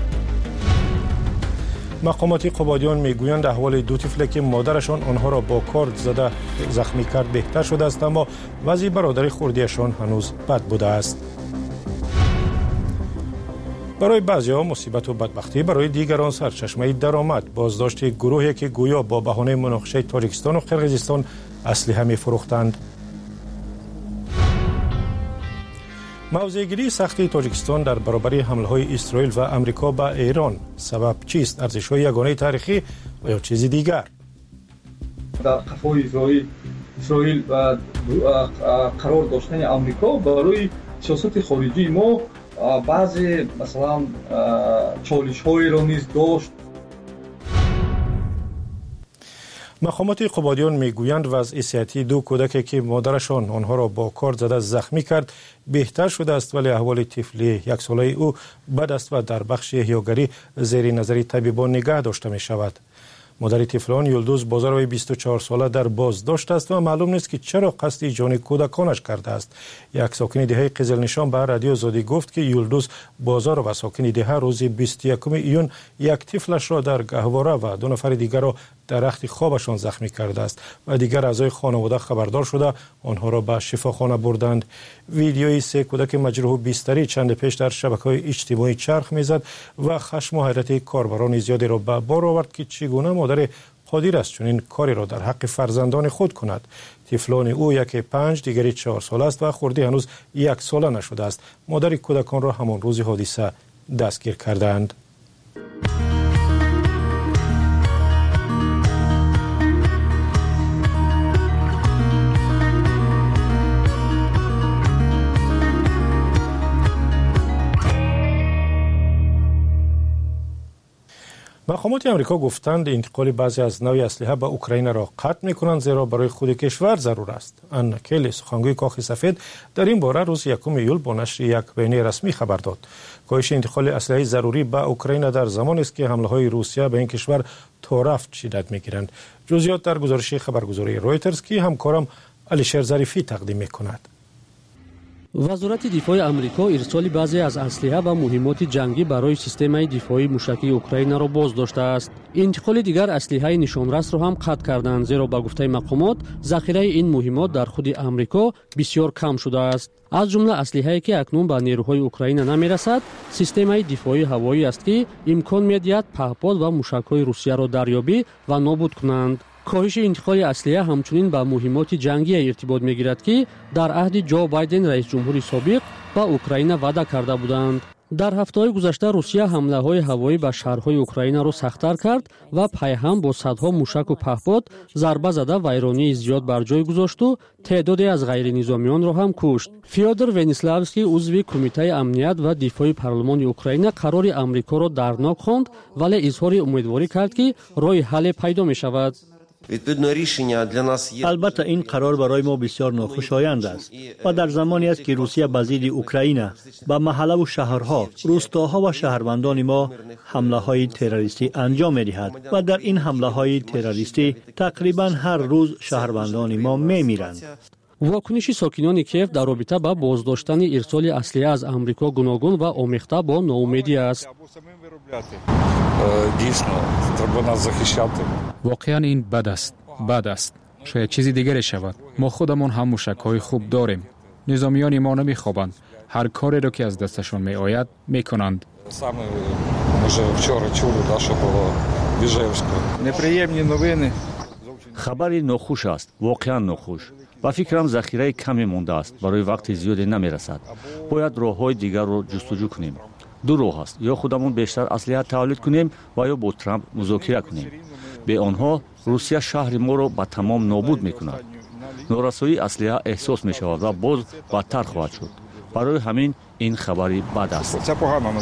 مقامات قبادیان میگویند احوال دو طفل که مادرشان آنها را با کارد زده زخمی کرد بهتر شده است، اما وضع برادر خردیشان هنوز بد بوده است. برای بعضی‌ها مصیبت و بدبختی، برای دیگران سرچشمه درآمد. بازداشت گروهی که گویا با بهانه مناقشه تاجیکستان و قرقیزستان اسلحه می‌فروختند. موضع‌گیری سخت تاجیکستان در برابر حمله‌های اسرائیل و آمریکا به ایران سبب چیست؟ ارزش‌های یگانه تاریخی و یا چیزی دیگر؟ در قفای اسرائیل اسرائیل و قرار داشتن آمریکا برای سیاست خارجی ما بعضی مثلا چالش‌هایی را نیز داشت. مقامات قبادیان میگویند وضع صحتی دو کودک که مادرشان آنها را با کارد زده زخمی کرد بهتر شده است، ولی احوال طفل یک ساله او بد است و در بخش احیاگری زیر نظر طبیبان نگه داشته می شود. مادر طفلان یلدوز بازاروی بیست و چهار ساله در بازداشت است و معلوم نیست که چرا قصد جان کودکانش کرده است. یک ساکن دهه قزل نشان به رادیو آزادی گفت که یلدوز بازار و ساکن دهه روز بیست و یکم ایون یک طفلش را در گهواره و دو نفر دیگر را در رخت خوابشان زخمی کرده است و دیگر اعضای خانواده خبردار شده آنها را به شفاخانه بردند. ویدیوی سه کودک مجروح بستری چند پیش در شبکه‌های اجتماعی چرخ میزد و خشم و حیرت کاربران زیادی را به بار آورد که چگونه مادر قادر است چنین کاری را در حق فرزندان خود کند. طفلان او یکی پنج، دیگری چهار سال است و خردی هنوز یک ساله نشده است. مادر کودکان را همان روز حادثه دستگیر کردند. مقامات آمریکا گفتند انتقال بعضی از نوع اسلحه به اوکراین را قطع می‌کنند، زیرا برای خود کشور ضرور است. آن کلی سخنگوی کاخ سفید در این باره روز یکم ایول با نشر یک بیانیه رسمی خبر داد. کاهش انتقال اسلحه ضروری به اوکراین در زمانی است که حمله‌های روسیه به این کشور تا رفت شدت می‌گیرند. جزئیات در گزارش خبرگزاری رویترز که همکارم علیشیر ظریفی تقدیم می‌کند. وزارت دفاع آمریکا ارسال بعضی از اسلحه و مهمات جنگی برای سیستم دفاعی موشکی اوکراین را باز داشته است. انتقال دیگر اسلحه نشانرس را هم قطع کردند، زیرا به گفته مقامات ذخیره این مهمات در خود آمریکا بسیار کم شده است. از جمله اسلحه‌ای که اکنون به نیروهای اوکراین نمی‌رسد، سیستم دفاعی هوایی است که امکان می‌دهد پهپاد و موشک‌های روسیه را دریابی و نابود کنند. کاهش انتقال اسلحه همچنین به مهمات جنگی ارتباط می‌گیرد که در عهد جو بایدن رئیس جمهوری سابق به اوکراین وعده کرده بودند. در هفته‌های گذشته روسیه حمله‌های هوایی به شهرهای اوکراین را سخت‌تر کرد و پیهم با صدها موشک و پهپاد ضربه زده ویرانی زیاد بر جای گذاشت و تعدادی از غیر نظامیان را هم کشت. فیودور ونیسلاوسکی عضو کمیته امنیت و دفاع پارلمان اوکراین قرار آمریکا را دردناک خواند، ولی اظهار امیدواری کرد که راه حل پیدا می‌شود. البته این قرار برای ما بسیار ناخوشایند است و در زمانی است که روسیه به ضد اوکراین به محله و شهرها، روستاها و شهروندان ما حمله های تروریستی انجام می‌دهد و در این حمله های تروریستی تقریبا هر روز شهروندان ما می‌میرند. واکنش ساکنان کیف در رابطه با بازداشتن ارسال اسلحه از آمریکا گوناگون و آمیخته با ناامیدی است. واقعا این بد است. بد است. شاید چیزی دیگری شود. ما خودمان هم موشک‌های خوب داریم. نظامیان ما نمی‌خوابند. هر کاری را که از دستشان می‌آید می‌کنند. خبری ناخوش است. واقعا ناخوش. و فکرم ذخیره کمی مانده است. برای وقت زیادی نمی‌رسد. باید راه‌های دیگر را جستجو کنیم. دو راه است. یا خودمون بیشتر اسلحه تولید کنیم و یا با ترامپ مذاکره کنیم. به آنها روسیه شهر ما را به تمام نابود می‌کند. نارسایی اسلحه احساس می‌شود و باز بدتر خواهد شد. برای همین این خبری بد است.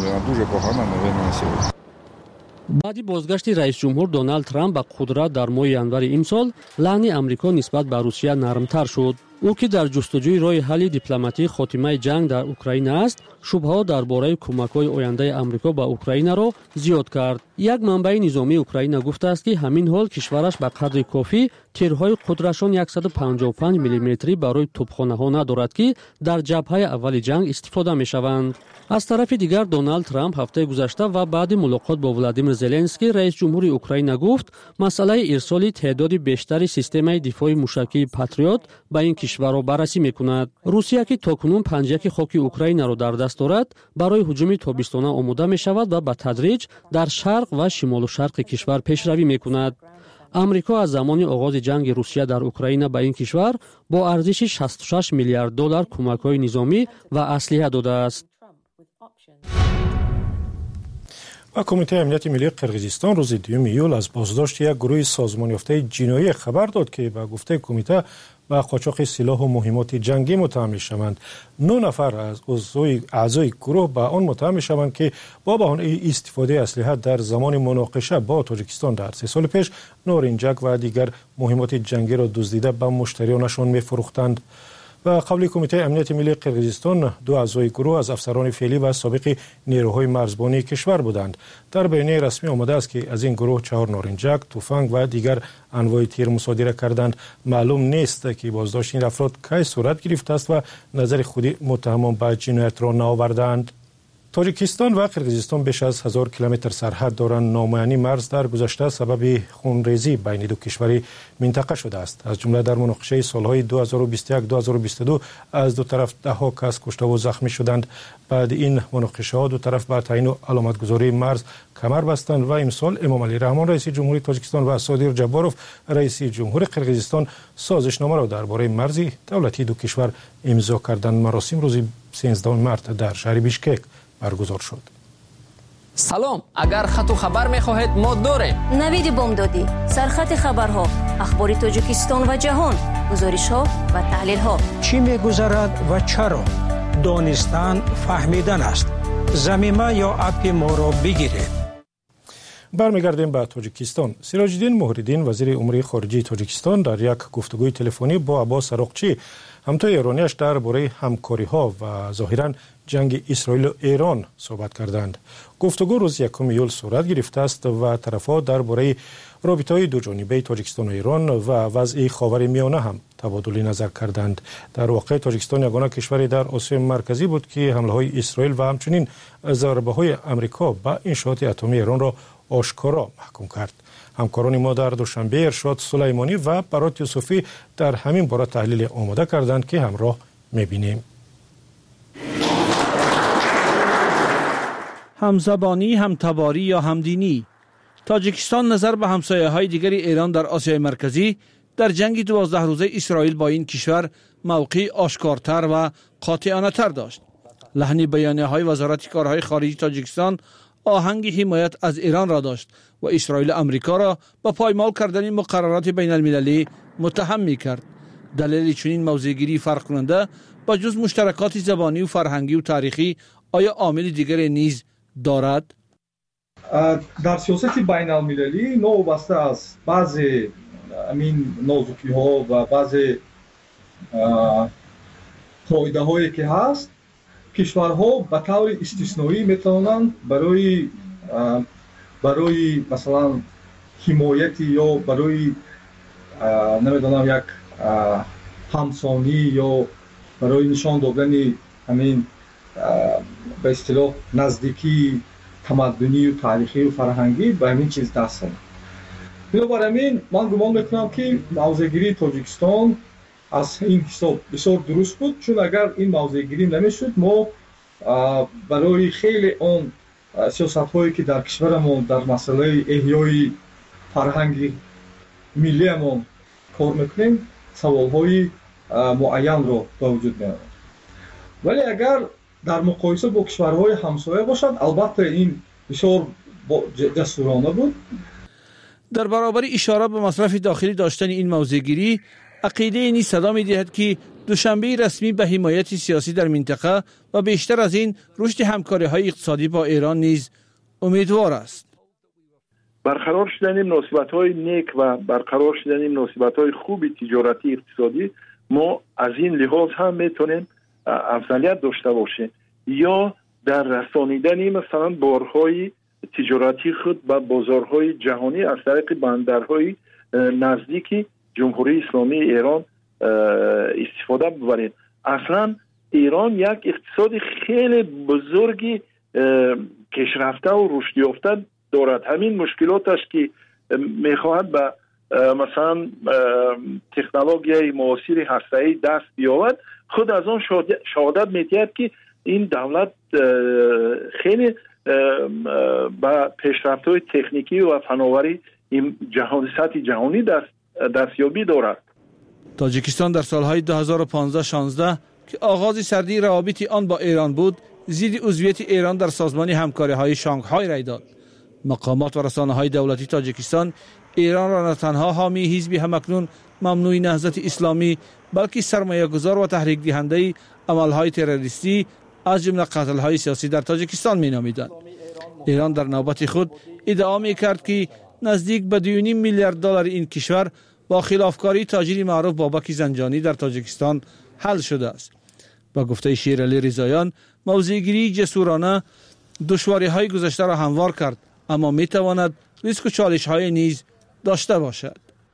بعد بازگشت رئیس جمهور دونالد ترامپ به قدرت در ماه январи امسال، لحن آمریکا نسبت به روسیه نرمتر شد. او که در جستجوی راه حل دیپلماتی خاتمه جنگ در اوکراین است، шубҳаҳо дар бораи кӯмакҳои ояндаи амрико ба украинаро зиёд кард. як манбаи низомии украина гуфтааст, ки ҳамин ҳол кишвараш ба қадри кофӣ тирҳои қудрашон сад و پنجاه و پنج миллиметрӣ барои тӯбхонаҳо надорад, ки дар ҷабҳаи аввали ҷанг истифода мешаванд. аз тарафи дигар Доналд Трамп ҳафтаи гузашта ва баъди мулоқот бо Владимир Зеленский раис ҷумҳури Украина гуфт, масъалаи ирсоли теъдоди бештари системаи дифоъи мушакии Патриот ба ин кишварро баррасӣ мекунад. Русия, ки токунун панҷяки хоки Украинаро дар даст дорад, барои ҳуҷуми тобистона омода мешавад ва ба тадриҷ дар шарқ ва шимолу шарқи кишвар пешравӣ мекунад. амрико аз замони оғози ҷанги Русия дар Украина ба ин кишвар бо арзиши шасту шаш миллиард доллар кӯмакҳои низомӣ ва аслиҳа додааст. ва Кумитаи амнияти миллии Қирғизистон рӯзи дуюм июл аз боздошти як гурӯҳи созмонёфтаи ҷиноӣ хабар дод, ки ба гуфтаи кумита ба қочоқи силоҳу муҳимоти ҷангӣ муттаҳам мешаванд. ну нафар аз аъзои гурӯҳ ба он муттаҳам мешаванд, ки бо баҳонаи истифодаи аслиҳа дар замони муноқиша бо Тоҷикистон дар се соли пеш норинҷак ва дигар муҳимоти ҷангиро дуздида ба муштариёнашон мефурӯхтанд. ва қабли Кумитаи амнияти миллии Қирғизистон ду аъзои гурӯҳ аз афсарони феълӣ ва собиқи нерӯҳои марзбонии кишвар буданд. дар байнаи расмӣ омадааст, ки аз ин гурӯҳ чаҳор норинҷак, туфанг ва дигар анвои тир мусодира карданд. маълум нест, ки боздошти ин афрод кай сурат гирифтааст ва назари худи муттаҳамон ба ҷиноятро наовардаанд. Тоҷикистон ва Қирғизистон беш аз ҳазор километр сарҳад доранд. номуайянӣ марз дар гузашта сабаби хунрезӣ байни ду кишвари минтақа шудааст. аз ҷумла дар муноқишаи солҳои ду ҳазору бисту як - ду ҳазору бисту ду аз ду тараф даҳҳо кас куштаву захмӣ шуданд. баъди ин муноқишаҳо ду тараф ба таъину аломатгузории марз камар бастанд ва имсол Эмомалӣ Раҳмон раиси ҷумҳури Тоҷикистон ва Содир Ҷабборов раиси ҷумҳури Қирғизистон созишномаро дар бораи марзи давлатии ду кишвар имзо карданд. маросим рӯзи сенздаҳуми март дар шаҳри Бишкек баргузор шуд. салом, агар хату хабар мехоҳед мо дорем. навиди бомдодӣ, сархати хабарҳо, ахбори Тоҷикистон ва ҷаҳон, гузоришҳо ва таҳлилҳо. чӣ мегузарад ва чаро? донистан фаҳмидан аст. замима ё апи моро бигиред. бармегардем ба Тоҷикистон. Сироҷиддин Муҳриддин, вазири умури хориҷии Тоҷикистон, дар як гуфтугӯи телефонӣ бо Аббос Ароқчӣ, ҳамтои эрониаш дар бораи ҳамкориҳо ва зоҳиран ҷанги Исроилу Эрон суҳбат карданд. гуфтугӯ рӯзи якум июл сурат гирифтааст ва тарафҳо дар бораи робитаҳои дуҷонибаи Тоҷикистону Эрон ва вазъи Ховари Миёна ҳам табодули назар карданд. дар воқеъ Тоҷикистон ягона кишваре дар Осиёи марказӣ буд, ки ҳамлаҳои Исроил ва ҳамчунин зарбаҳои Амрико ба иншооти атомии Эронро ошкоро маҳкум кард. ҳамкорони мо дар душанбе Иршод Сулаймонӣ ва Барот Юсуфӣ дар ҳамин бора таҳлиле омода карданд, ки ҳамроҳ мебинем. همزبانی، همتباری یا همدینی. تاجیکستان نظر به همسایه‌های دیگر ایران در آسیای مرکزی در جنگ دوازده روزه اسرائیل با این کشور موقعی آشکارتر و قاطعانه‌تر داشت. لحن بیانیه‌های وزارت کارهای خارجی تاجیکستان آهنگ حمایت از ایران را داشت و اسرائیل آمریکا را با پایمال کردن مقررات بین المللی متهم می‌کرد. دلیل چنین موضع‌گیری فرق کننده با جز مشترکات زبانی و فرهنگی و تاریخی آیا عامل دیگر نیز دارد؟ در سیاست بین المللی نوبسته از بعضی امین نازکی ها و بعضی قاعده هایی که هست کشورها به طور استثنایی میتونن برای برای مثلا حمایت یا برای نمیدونم یک همسانی یا برای نشان دادن همین به اصطلاح نزدیکی تمدنی و تاریخی و فرهنگی به همین چیز دست زدن. بنابراین من گمان میکنم که موضع‌گیری تاجیکستان از این حساب بسیار درست بود، چون اگر این موضع‌گیری نمیشد ما برای خیلی اون سیاست‌هایی که در کشورمون در مسئله احیای فرهنگی ملیمون کار میکنیم سوال‌های معین رو به وجود میاریم. ولی اگر در مقایسه با کشورهای همسایه باشد البته این بسیار جسورانه بود. در برابر اشاره به مصرف داخلی داشتن این موضع‌گیری عقیده اینی صدا می‌دهد که دوشنبه رسمی به حمایت سیاسی در منطقه و بیشتر از این رشد همکاری‌های اقتصادی با ایران نیز امیدوار است. برقرار شدن مناسبت‌های نیک و برقرار شدن مناسبت‌های خوب تجارتی اقتصادی ما از این لحاظ هم میتونیم افضلیت داشته باشیم یا در رسانیدن مثلا بارهای تجارتی خود به بازارهای جهانی از طریق بندرهای نزدیک جمهوری اسلامی ایران استفاده ببرید. اصلا ایران یک اقتصاد خیلی بزرگی پیشرفته و رشد یافته دارد. همین مشکلاتش که میخواهد به مثلا تکنولوژی معاصر هسته‌ای دست بیاورد، خود از آن شهادت میدهد که این دولت خیلی با پیشرفت‌های تکنیکی و فناوری این جهان سطح جهانی دست دستیابی دارد. تاجیکستان در سالهای دو هزار و پانزده شانزده که آغاز سردی روابط آن با ایران بود، زیر عضویت ایران در سازمان همکاری‌های شانگهای رای داد. مقامات و رسانه‌های دولتی تاجیکستان ایران را نه تنها حامی حزب همکنون ممنوع نهضت اسلامی، بلکه سرمایه‌گذار و تحریک دهنده عمل‌های تروریستی از جمله قتل‌های سیاسی در تاجیکستان می‌نامیدند. ایران در نوبت خود ادعا می‌کرد که نزدیک به دو و نیم میلیارد دلار این کشور با خلافکاری تاجر معروف بابک زنجانی در تاجیکستان حل شده است. با گفته شیرعلی رضاییان، موضع‌گیری جسورانه دشواری‌های گذشته را هموار کرد، اما می‌تواند ریسک و چالش‌های نیز داشته باشد.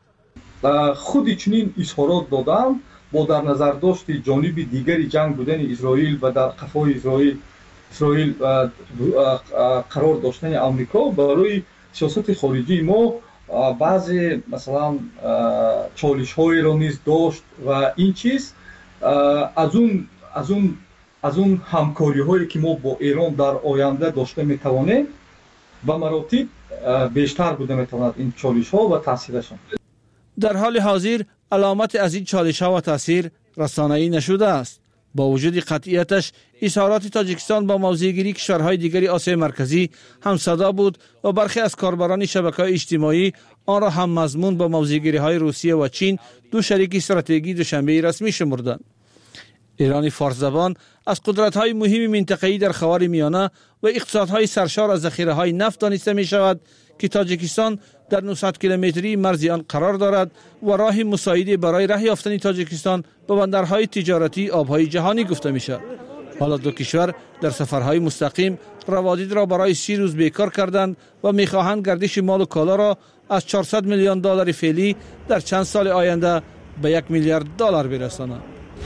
خود چنین اظهارات دادم با در نظر داشت جانب دیگری جنگ بودن اسرائیل و در قفای اسرائیل اسرائیل قرار داشتن آمریکا برای سیاست خارجی ما بعضی مثلا چالش‌های را نیز داشت و این چیز از اون از اون از اون همکاری‌هایی که ما با ایران در آینده داشته می‌توانیم و مراتب بیشتر بوده می‌تواند این چالش‌ها و تاثیرشان. در حال حاضر علامت از این چالش‌ها و تاثیر رسانه‌ای نشده است. با وجود قطعیتش اظهارات تاجیکستان با موضع‌گیری کشورهای دیگری آسیای مرکزی هم صدا بود و برخی از کاربران شبکه‌های اجتماعی آن را هم مضمون با موضع‌گیری‌های روسیه و چین، دو شریک استراتژیکی دوشنبه رسمی شمردند. ایران فارس زبان از قدرت‌های مهم منطقه‌ای در خاورمیانه و اقتصادهای سرشار از ذخیره‌های نفت دانسته می‌شود که تاجیکستان در نهصد کیلومتری مرز آن قرار دارد و راه مساعده برای راه یافتن تاجیکستان به بندرهای تجارتی آبهای جهانی گفته می‌شود. حالا دو کشور در سفرهای مستقیم روابط را برای سی روز بیکار کردند و می‌خواهند گردش مال و کالا را از چهارصد میلیون دلار فعلی در چند سال آینده به یک میلیارد دلار برسانند.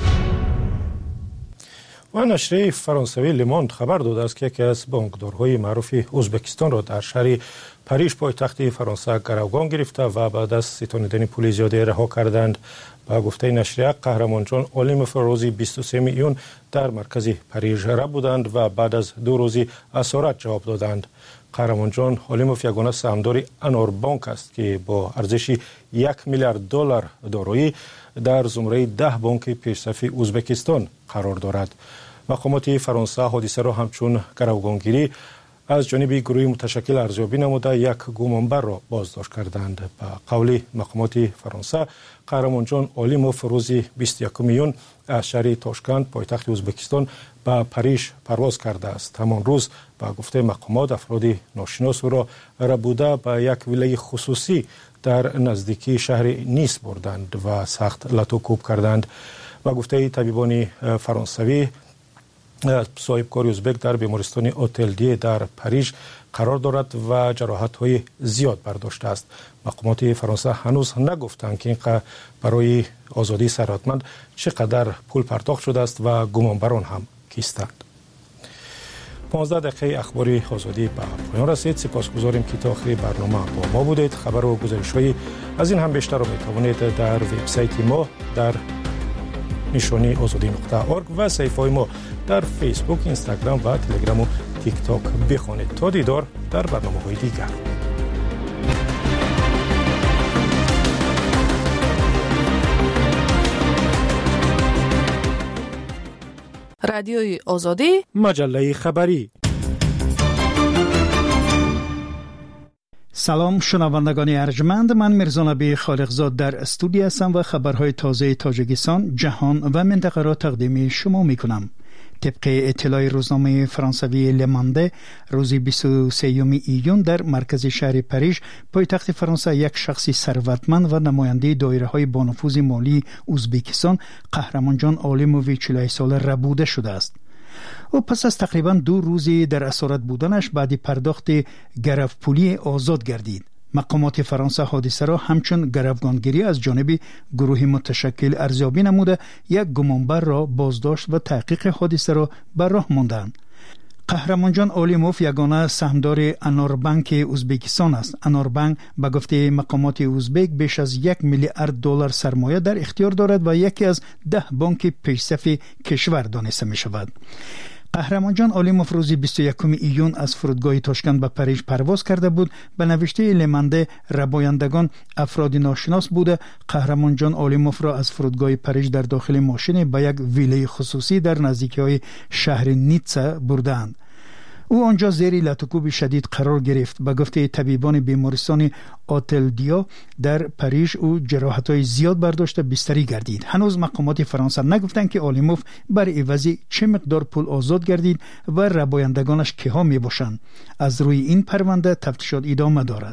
و نشریه فرانسوی لموند خبر داده است که یکی از بانکدارهای معروف ازبکستان را در شهر پاریژ پایتخت فرانسه گروگان گرفته و بعد از ستانیدن پول زیاده رها کردند. با گفته نشریه قهرمان جان اولیموف روزی بیست و سوم ایون در مرکز پاریژ را بودند و بعد از دو روزی اسارت جواب دادند. قهرمان جان اولیموف یگانه سهامدار انور بانک است که با ارزش یک میلیارد دلار دارایی در زمره ده بانک پیشرفت ازبکستان قرار دارد. مقامات فرانسه حادثه را همچون گروگانگیری از جانب گروه متشکل ارزیابی نموده یک گمانبر را بازداشت کردند. به قول مقامات فرانسه قهرمان جان اولیموف روز بیست و یکم ایون از شهر تاشکند پایتخت ازبکستان به پاریژ پرواز کرده است. همان روز با گفته مقامات افراد ناشناس او را ربوده به یک ویله خصوصی در نزدیکی شهر نیس بردند و سخت لطو کردند. و گفته طبیبان فرانسوی صاحبکار ازبک در بیمارستان هتل دی در پاریژ قرار دارد و جراحت‌های زیاد برداشته است. مقامات فرانسه هنوز نگفتند که اینقدر برای آزادی ثروتمند چقدر پول پرداخت شده است و گمانبران هم کیستند. پانزده دقیقه اخباری آزادی به پایان رسید. سپاسگزاریم که تا آخر برنامه با ما بودید. خبر و گزارش‌های از این هم بیشتر را می‌توانید در وبسایت ما در نشانی آزادی نقطه ارگ و صفحه ما در فیسبوک، اینستاگرام و تلگرام و تیک تاک بخوانید. تا دیدار در برنامه‌های دیگر. رادیوی آزادی، مجله خبری. سلام شنوندگان ارجمند، من میرزانبی خالقزاد در استودیو هستم و خبرهای تازه تاجیکستان، جهان و منطقه را تقدیم شما میکنم. طبق اطلاع روزنامه فرانسوی لمانده روز بیست و سوم ایون در مرکز شهر پاریژ پایتخت فرانسه یک شخصی ثروتمند و نماینده دایره‌های بانفوذ مالی ازبکستان قهرمان جان اولیموف چهل ساله ربوده شده است. او پس از تقریبا دو روزی در اسارت بودنش بعد پرداخت گرفپولی آزاد گردید. مقامات فرانسه حادثه را همچون گروگانگیری از جانب گروه متشکل ارزیابی نموده یک گمانبر را بازداشت و تحقیق حادثه را بر راه ماندند. قهرمانجان آلیموف یگانه سهامدار اناربانک ازبکستان است. اناربانک به گفته مقامات ازبک بیش از یک میلیارد دلار سرمایه در اختیار دارد و یکی از ده بانک پیشرفت کشور دانسته می شود. قهرمانجان آلیموف روز بیست و یکم ایون از فرودگاه تاشکند به پاریژ پرواز کرده بود. به نوشته لمنده ربایندگان افراد ناشناس بوده قهرمانجان آلیموف را از فرودگاه پاریژ در داخل ماشین به یک ویله خصوصی در نزدیکی شهر نیتسا بردند. او آنجا زیر لطوکوب شدید قرار گرفت. به گفته طبیبان بیمارستان آتل دیا در پاریژ او جراحت‌های زیاد برداشته بستری گردید. هنوز مقامات فرانسه نگفتند که آلیموف بر عوض چه مقدار پول آزاد گردید و ربایندگانش کیها می باشند. از روی این پرونده تفتیشات ادامه دارد.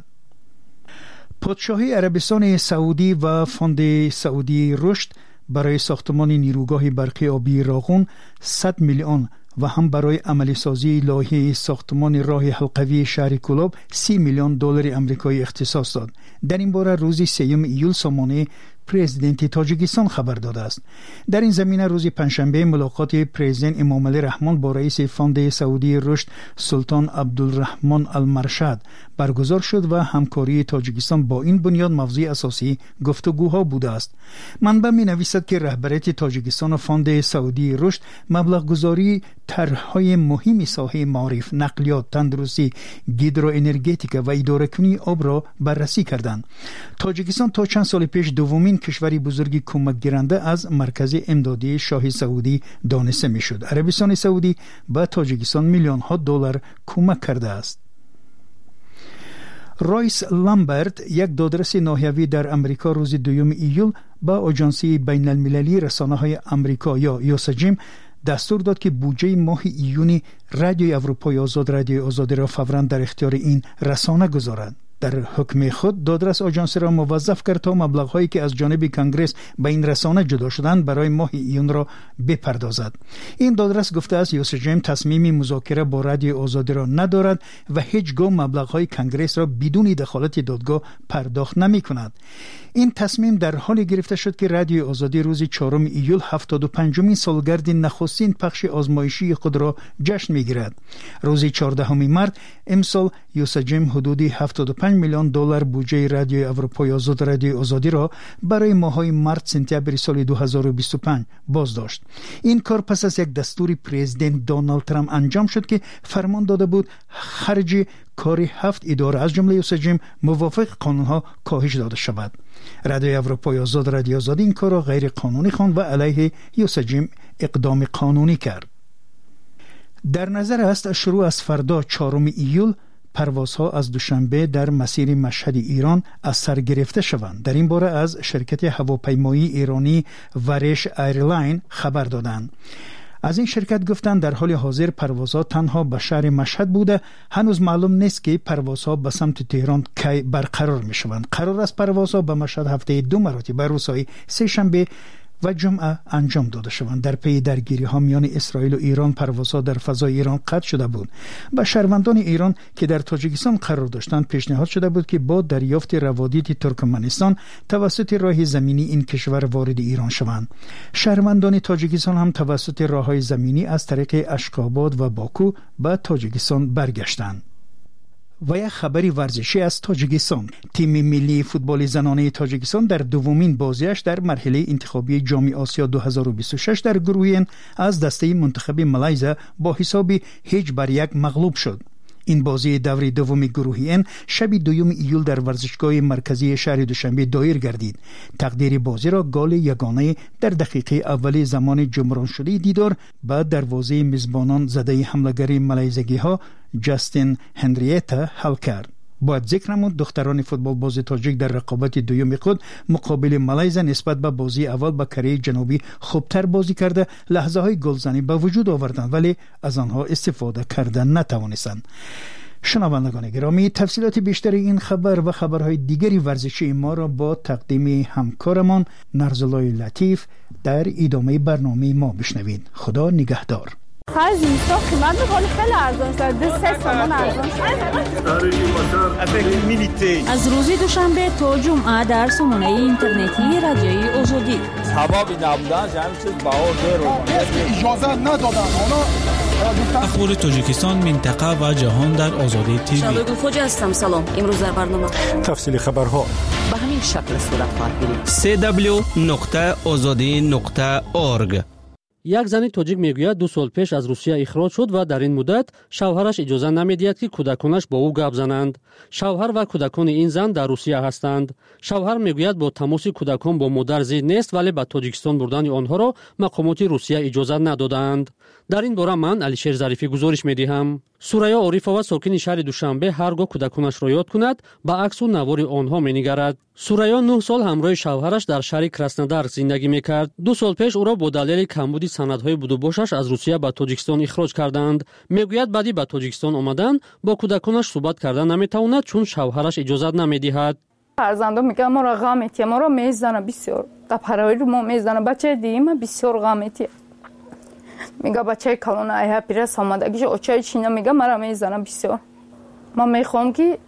پادشاهی عربستان سعودی و فوند سعودی رشد برای ساختمان نیروگاه برقی آبی راغون صد میلیون و هم برای عملی سازی لایحه ساختمان راه حلقوی شهر کلاب سی میلیون دلار آمریکایی اختصاص داد. در این باره روز سوم ایول سامانه پرزیدنت تاجیکستان خبر داده است. در این زمینه روز پنجشنبه ملاقات پرزیدنت امام علی رحمان با رئیس فوند سعودی رشد سلطان عبدالرحمن المرشد برگزار شد و همکاری تاجیکستان با این بنیاد موضوع اساسی گفتگوها بوده است. منبع می نویسد که رهبریت تاجیکستان و فوند سعودی رشد مبلغ گذاری طرح‌های مهمی ساحه معارف، نقلیات، تندرستی، گیدروانرژتیک و اداره کنی آب را بررسی کردند. تاجیکستان تا چند سال پیش دومین کشوری بزرگی کمک گیرنده از مرکز امدادی شاه سعودی دانسته می شد. عربستان سعودی به تاجیکستان میلیون ها دلار کمک کرده است. رایس لامبرت یک دادرس ناحیوی در امریکا روز دوم ایول با آژانسی بین المللی رسانه های امریکا یا یوسجیم دستور داد که بودجه ماه ایونی رادیوی اروپای آزاد رادیوی آزادی را فوراً در اختیار این رسانه گذارد. در حکم خود دادرس آژانس را موظف کرد تا مبلغ‌هایی که از جانب کنگره به این رسانه جدا شدند برای ماه ایون را بپردازد. این دادرس گفته است یوسجیم تصمیم مذاکره با رادیو آزادی را ندارد و هیچگاه مبلغ‌های کنگره را بدون دخالت دادگاه پرداخت نمی‌کند. این تصمیم در حالی گرفته شد که رادیو آزادی روز چهارم ایول هفتاد و پنجمین سالگرد نخستین پخش آزمایشی خود را جشن می‌گیرد. روز چهاردهم مارس امسال یوسجیم حدود هفتاد و پنج میلیون دلار بودجه رادیو اروپای آزاد رادیو آزادی را برای ماه‌های مارس سپتامبر سال دو هزار و بیست و پنج باز داشت. این کار پس از یک دستور پرزیدنت دونالد ترامپ انجام شد که فرمان داده بود خرج کار هفت اداره از جمله یوسجیم موافق قانونها کاهش داده شود. رادیو اروپای آزاد رادیو آزادی این کار را غیر قانونی خواند و علیه یوسجیم اقدام قانونی کرد. در نظر است شروع از فردا چهارم ایول پروازها از دوشنبه در مسیر مشهد ایران از سر گرفته شوند. در این باره از شرکت هواپیمایی ایرانی ورش ایرلاین خبر دادند. از این شرکت گفتند در حال حاضر پروازها تنها به شهر مشهد بوده. هنوز معلوم نیست که پروازها به سمت تهران کی برقرار می شوند. قرار است پروازها به مشهد هفته دو مرتبه روزهای سه شنبه و جمعه انجام داده شوند. در پی درگیری ها میان اسرائیل و ایران پروازها در فضای ایران قطع شده بود. به شهروندان ایران که در تاجیکستان قرار داشتند پیشنهاد شده بود که با دریافت روادید ترکمنستان توسط راه زمینی این کشور وارد ایران شوند. شهروندان تاجیکستان هم توسط راههای زمینی از طریق اشخاباد و باکو به تاجیکستان برگشتند. و یک خبری ورزشی از تاجیکستان. تیم ملی فوتبال زنانه تاجیکستان در دومین بازیش در مرحله انتخابی جام آسیا دو هزار و بیست و شش در گروه از دسته منتخب مالایزیا با حساب هیچ بر یک مغلوب شد. این بازی دوری دوم گروه این شب دوم ایول در ورزشگاه مرکزی شهر دوشنبه دایر گردید. تقدیر بازی را گل یگانه در دقیقه اول زمان جمران شده دیدار بعد دروازه میزبانان زده حمله‌گر مالایزیایی ها جاستین هنریتا حل کرد. باید ذکر نمود دختران فوتبال باز تاجیک در رقابت دوم خود مقابل مالایزیا نسبت به بازی اول با کره جنوبی خوبتر بازی کرده، لحظه های گلزنی به وجود آوردند ولی از آنها استفاده کردن نتوانستند. شنوندگان گرامی، تفصیلات بیشتر این خبر و خبرهای دیگری ورزشی ما را با تقدیم همکارمان نرزلای لطیف در ادامه برنامه ما بشنوید. خدا نگهدار. خرج زمستان قیمت ولی خیلی ارزان شد. دو سه تومان ارزان شد. از روز دوشنبه تا جمعه در سامانه اینترنتی رادیوی آزادی. هوایی نبودن همین چیز بهار داره. اجازه ندادن. اخبار تاجیکستان، منطقه و جهان در آزادی تیوی. شالوی خوج هستم. سلام. امروز در برنامه تفصیل خبرها به همین شکل صورت خواهد گرفت. سه دبلیو نقطه آزادی نقطه اورگ. یک زن تاجیک میگوید دو سال پیش از روسیه اخراج شد و در این مدت شوهرش اجازه نمیدهد که کودکانش با او گپ زنند. شوهر و کودکان این زن در روسیه هستند. شوهر میگوید با تماس کودکان با مادر ضد نیست، ولی به تاجیکستان بردن آنها را مقامات روسیه اجازه ندادند. در این باره من علیشیر ظریفی گزارش میدهم. سوریا عارفова ساکن شهر دوشنبه هرگاه کودکانش را یاد کند به عکس و نوار آنها مینگرد. سوریا نه سال همراه شوهرش در شهر کراسنودار زندگی میکرد. دو سال پیش او را با دلیل کمبود سندهای بودوباشش از روسیه به تاجیکستان اخراج کردند. میگوید بعدی به تاجیکستان آمدن با کودکانش صحبت کردن نمیتواند چون شوهرش اجازه نمیدهد. فرزندم میگه ما را غم میتیه، ما را میزنه بسیار. در پروری رو ما میزنه. بچه دیم بسیار غم میتیه. میگه بچه کلون ایه پیرس آمدگیش اوچای چینه میگه مرا میزنه بسیار. ما میخوام که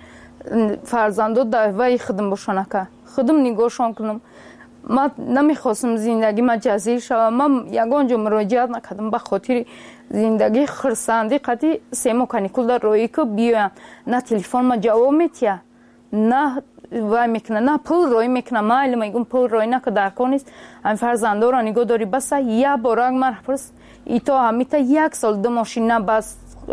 فرزندو در وی خدم باشن که خدم نگوشان کنم. ما نمیخواستم زندگی ما جزیر شوم. ما یگان جا مراجعت نکردم به خاطر زندگی خرسندی قطعی سیمو کانیکول در روی که بیایم. نه تلفن ما جواب میتیه، نه وای میکنه، نه پول روی میکنه. ما علم میگم پول روی نکه درکانیست. هم فرزندو را نگاه داری بس یه بارگ من پرس ایتا همیتا یک سال دو ماشین نه بس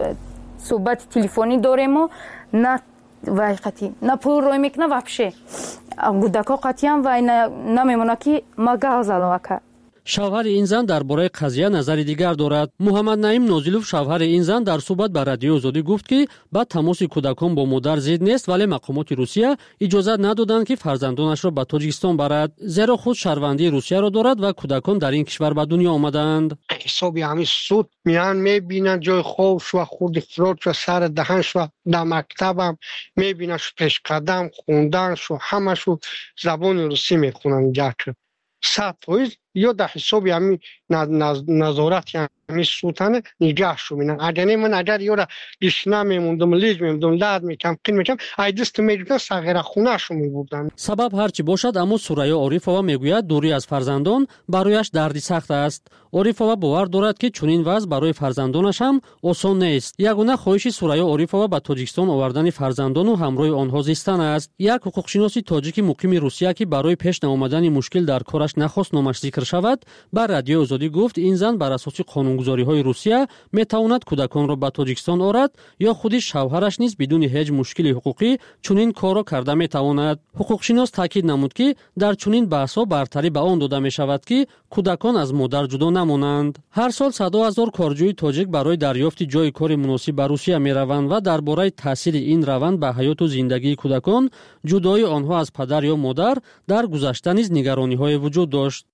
صحبت تلفنی داریم و نه وای قطعی نه پول روی میکنه وپشه گودکا قطعی هم وای نمیمونه که ما گازل وکه. شوهر این زن درباره قضیه نظر دیگر دارد. محمد نعیم نازلوف شوهر این زن در صحبت با رادیو آزادی گفت که بعد تماس کودکان با مادر ضد نیست، ولی مقامات روسیه اجازه ندادند که فرزندانش را به تاجیکستان برد، زیرا خود شهروندی روسیه را دارد و کودکان در این کشور به دنیا آمدند. حسابی همین سود میان میبینن جای خوابش و خود افراد و سر دهنش و در مکتبم میبینن پیش قدم خوندنش و همش زبان روسی میخونن جاکه صد فایز یا در حسابی همین نظارت همین سوتانه نگاه شو مینن. اگر نه من اگر یورا گشنه میموندم لیج میموندم لاد میکم قین میکم ایدست میگفتن صغیر خونه شو میبردن. سبب هرچی باشد اما سوریا عارفова میگوید دوری از فرزندان برایش دردی سخت است. عارفова باور دارد که چنین وضع برای فرزندانش هم آسان نیست. یگانه خواهش سوریا عارفова به تاجیکستان آوردن فرزندان و همراه آنها زیستن است. یک حقوقشناس تاجیک مقیم روسیه که برای پیش نیامدن مشکل در کارش نخواست نامش ذکر شود بر رادیو آزادی گفت این زن بر اساس قانونگذاری‌های روسیه میتواند کودکان را به تاجیکستان آورد یا خود شوهرش نیز بدون هیچ مشکلی حقوقی چنین کار را کرده میتواند. حقوقشناس تاکید نمود که در چنین بحث‌ها برتری به آن داده میشود که کودکان از مادر جدا نمانند. هر سال صد هزار کارجوی تاجیک برای دریافت جای کار مناسب به روسیه میروند و درباره تاثیر این روند به حیات و زندگی کودکان، جدایی آنها از پدر یا مادر در گذشته نیز نگرانی‌های وجود داشت.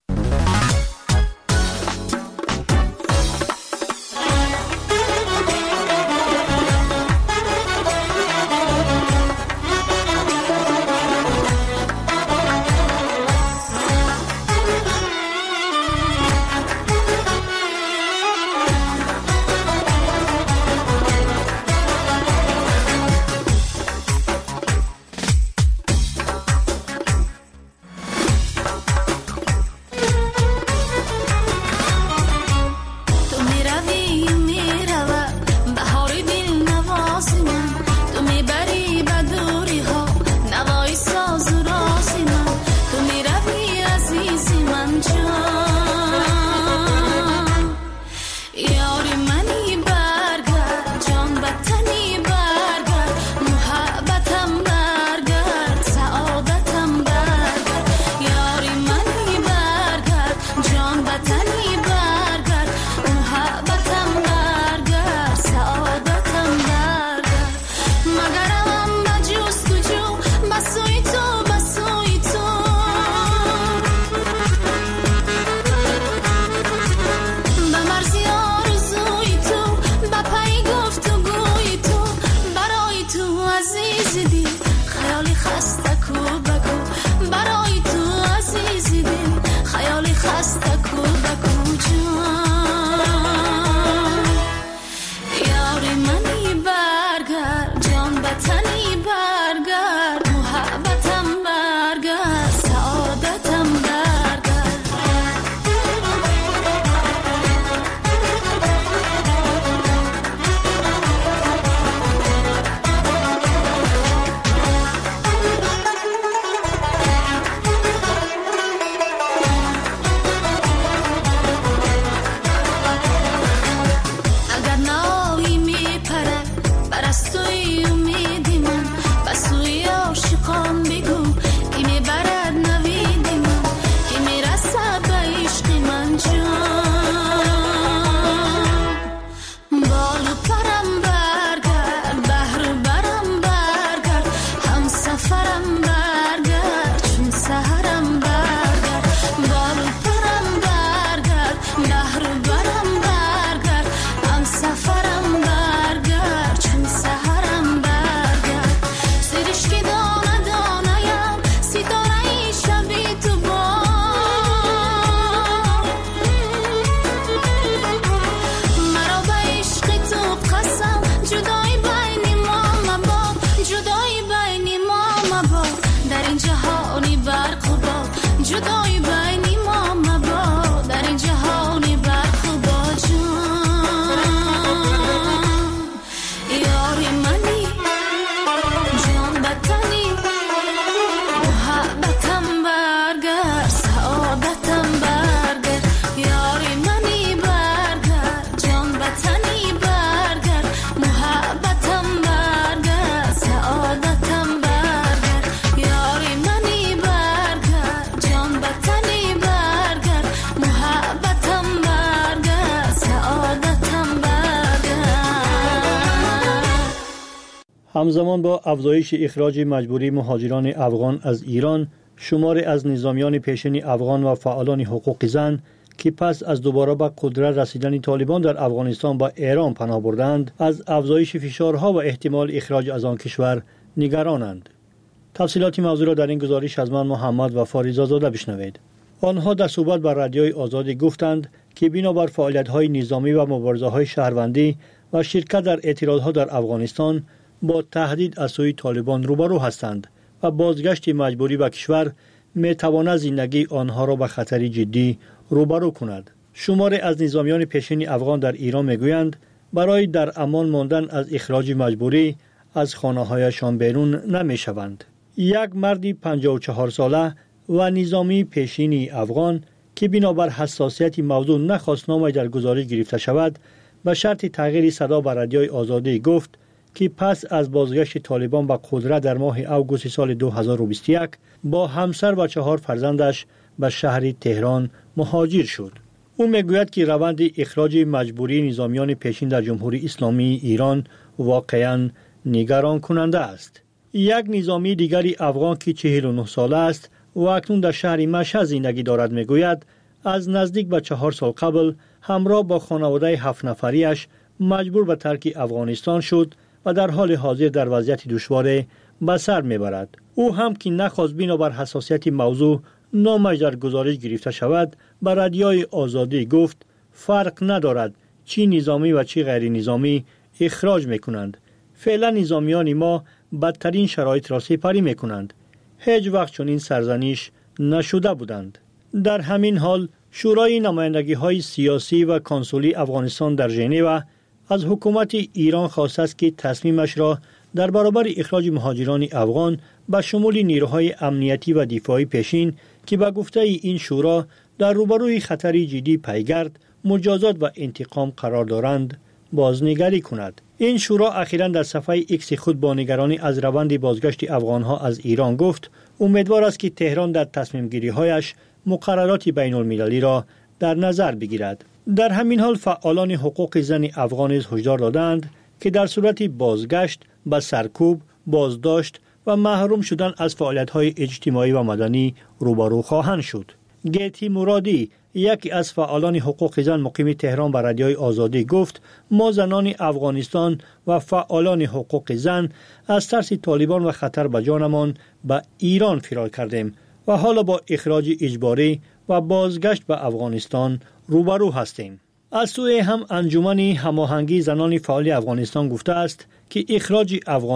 همزمان با افزایش اخراج مجبوری مهاجران افغان از ایران، شماری از نظامیان پیشین افغان و فعالان حقوق زن که پس از دوباره به قدرت رسیدن طالبان در افغانستان با ایران پناه بردند، از افزایش فشارها و احتمال اخراج از آن کشور نگرانند. تفصیلات موضوع را در این گزارش از من محمد و فاریزا زاده بشنوید. آنها در صحبت با رادیوی آزادی گفتند که بنابر فعالیت‌های نظامی و مبارزه‌های شهروندی و شرکت در اعتراضها در افغانستان با تهدید از سوی طالبان روبرو هستند و بازگشت مجبوری به کشور می‌تواند زندگی آنها را به خطر جدی روبرو کند. شماری از نظامیان پیشین افغان در ایران میگویند برای در امان ماندن از اخراج مجبوری از خانه‌هایشان بیرون نمی‌شوند. یک مرد پنجاه و چهار ساله و نظامی پیشین افغان که بنابر حساسیت موضوع نخواست نامش در گزارش گرفته شود، به شرط تغییر صدا به رادیوی آزادی گفت که پس از بازگشت طالبان به قدرت در ماه اوگوست سال دو هزار و بیست و یک با همسر و چهار فرزندش به شهر تهران مهاجر شد. او میگوید که روند اخراج مجبوری نظامیان پیشین در جمهوری اسلامی ایران واقعاً نگران کننده است. یک نظامی دیگری افغان که چهل و نه ساله است و اکنون در شهر مشهد زندگی دارد میگوید از نزدیک به چهار سال قبل همراه با خانواده هفت نفریش مجبور به ترک افغانستان شد و در حال حاضر در وضعیت دشوار به سر میبرد. او هم که نخواست بنابر حساسیت موضوع نامش در گزارش گرفته شود، به رادیوی آزادی گفت فرق ندارد چی نظامی و چی غیر نظامی اخراج میکنند. فعلا نظامیان ما بدترین شرایط را سپری میکنند. هیچ وقت چنین سرزنش نشده بودند. در همین حال شورای نمایندگی های سیاسی و کنسولی افغانستان در ژنو از حکومت ایران خواسته است که تصمیمش را در برابر اخراج مهاجران افغان به شمول نیروهای امنیتی و دفاعی پیشین که به گفته این شورا در روبروی خطری جدی پیگرد، مجازات و انتقام قرار دارند، بازنگری کند. این شورا اخیراً در صفحه ایکس خود با نگرانی از روند بازگشت افغانها از ایران گفت امیدوار است که تهران در تصمیم گیری هایش مقررات بین المللی را در نظر بگیرد. در همین حال فعالان حقوق زن افغان هشدار دادند که در صورت بازگشت به سرکوب، بازداشت و محروم شدن از فعالیت‌های اجتماعی و مدنی روبرو خواهند شد. گیتی مرادی، یکی از فعالان حقوق زن مقیم تهران، به رادیوی آزادی گفت ما زنان افغانستان و فعالان حقوق زن از ترس طالبان و خطر به جانمان به ایران فرار کردیم و حالا با اخراج اجباری و بازگشت به افغانستان روبرو هستیم. از سوی هم انجمن هماهنگی زنان فعال افغانستان گفته است که اخراج افغان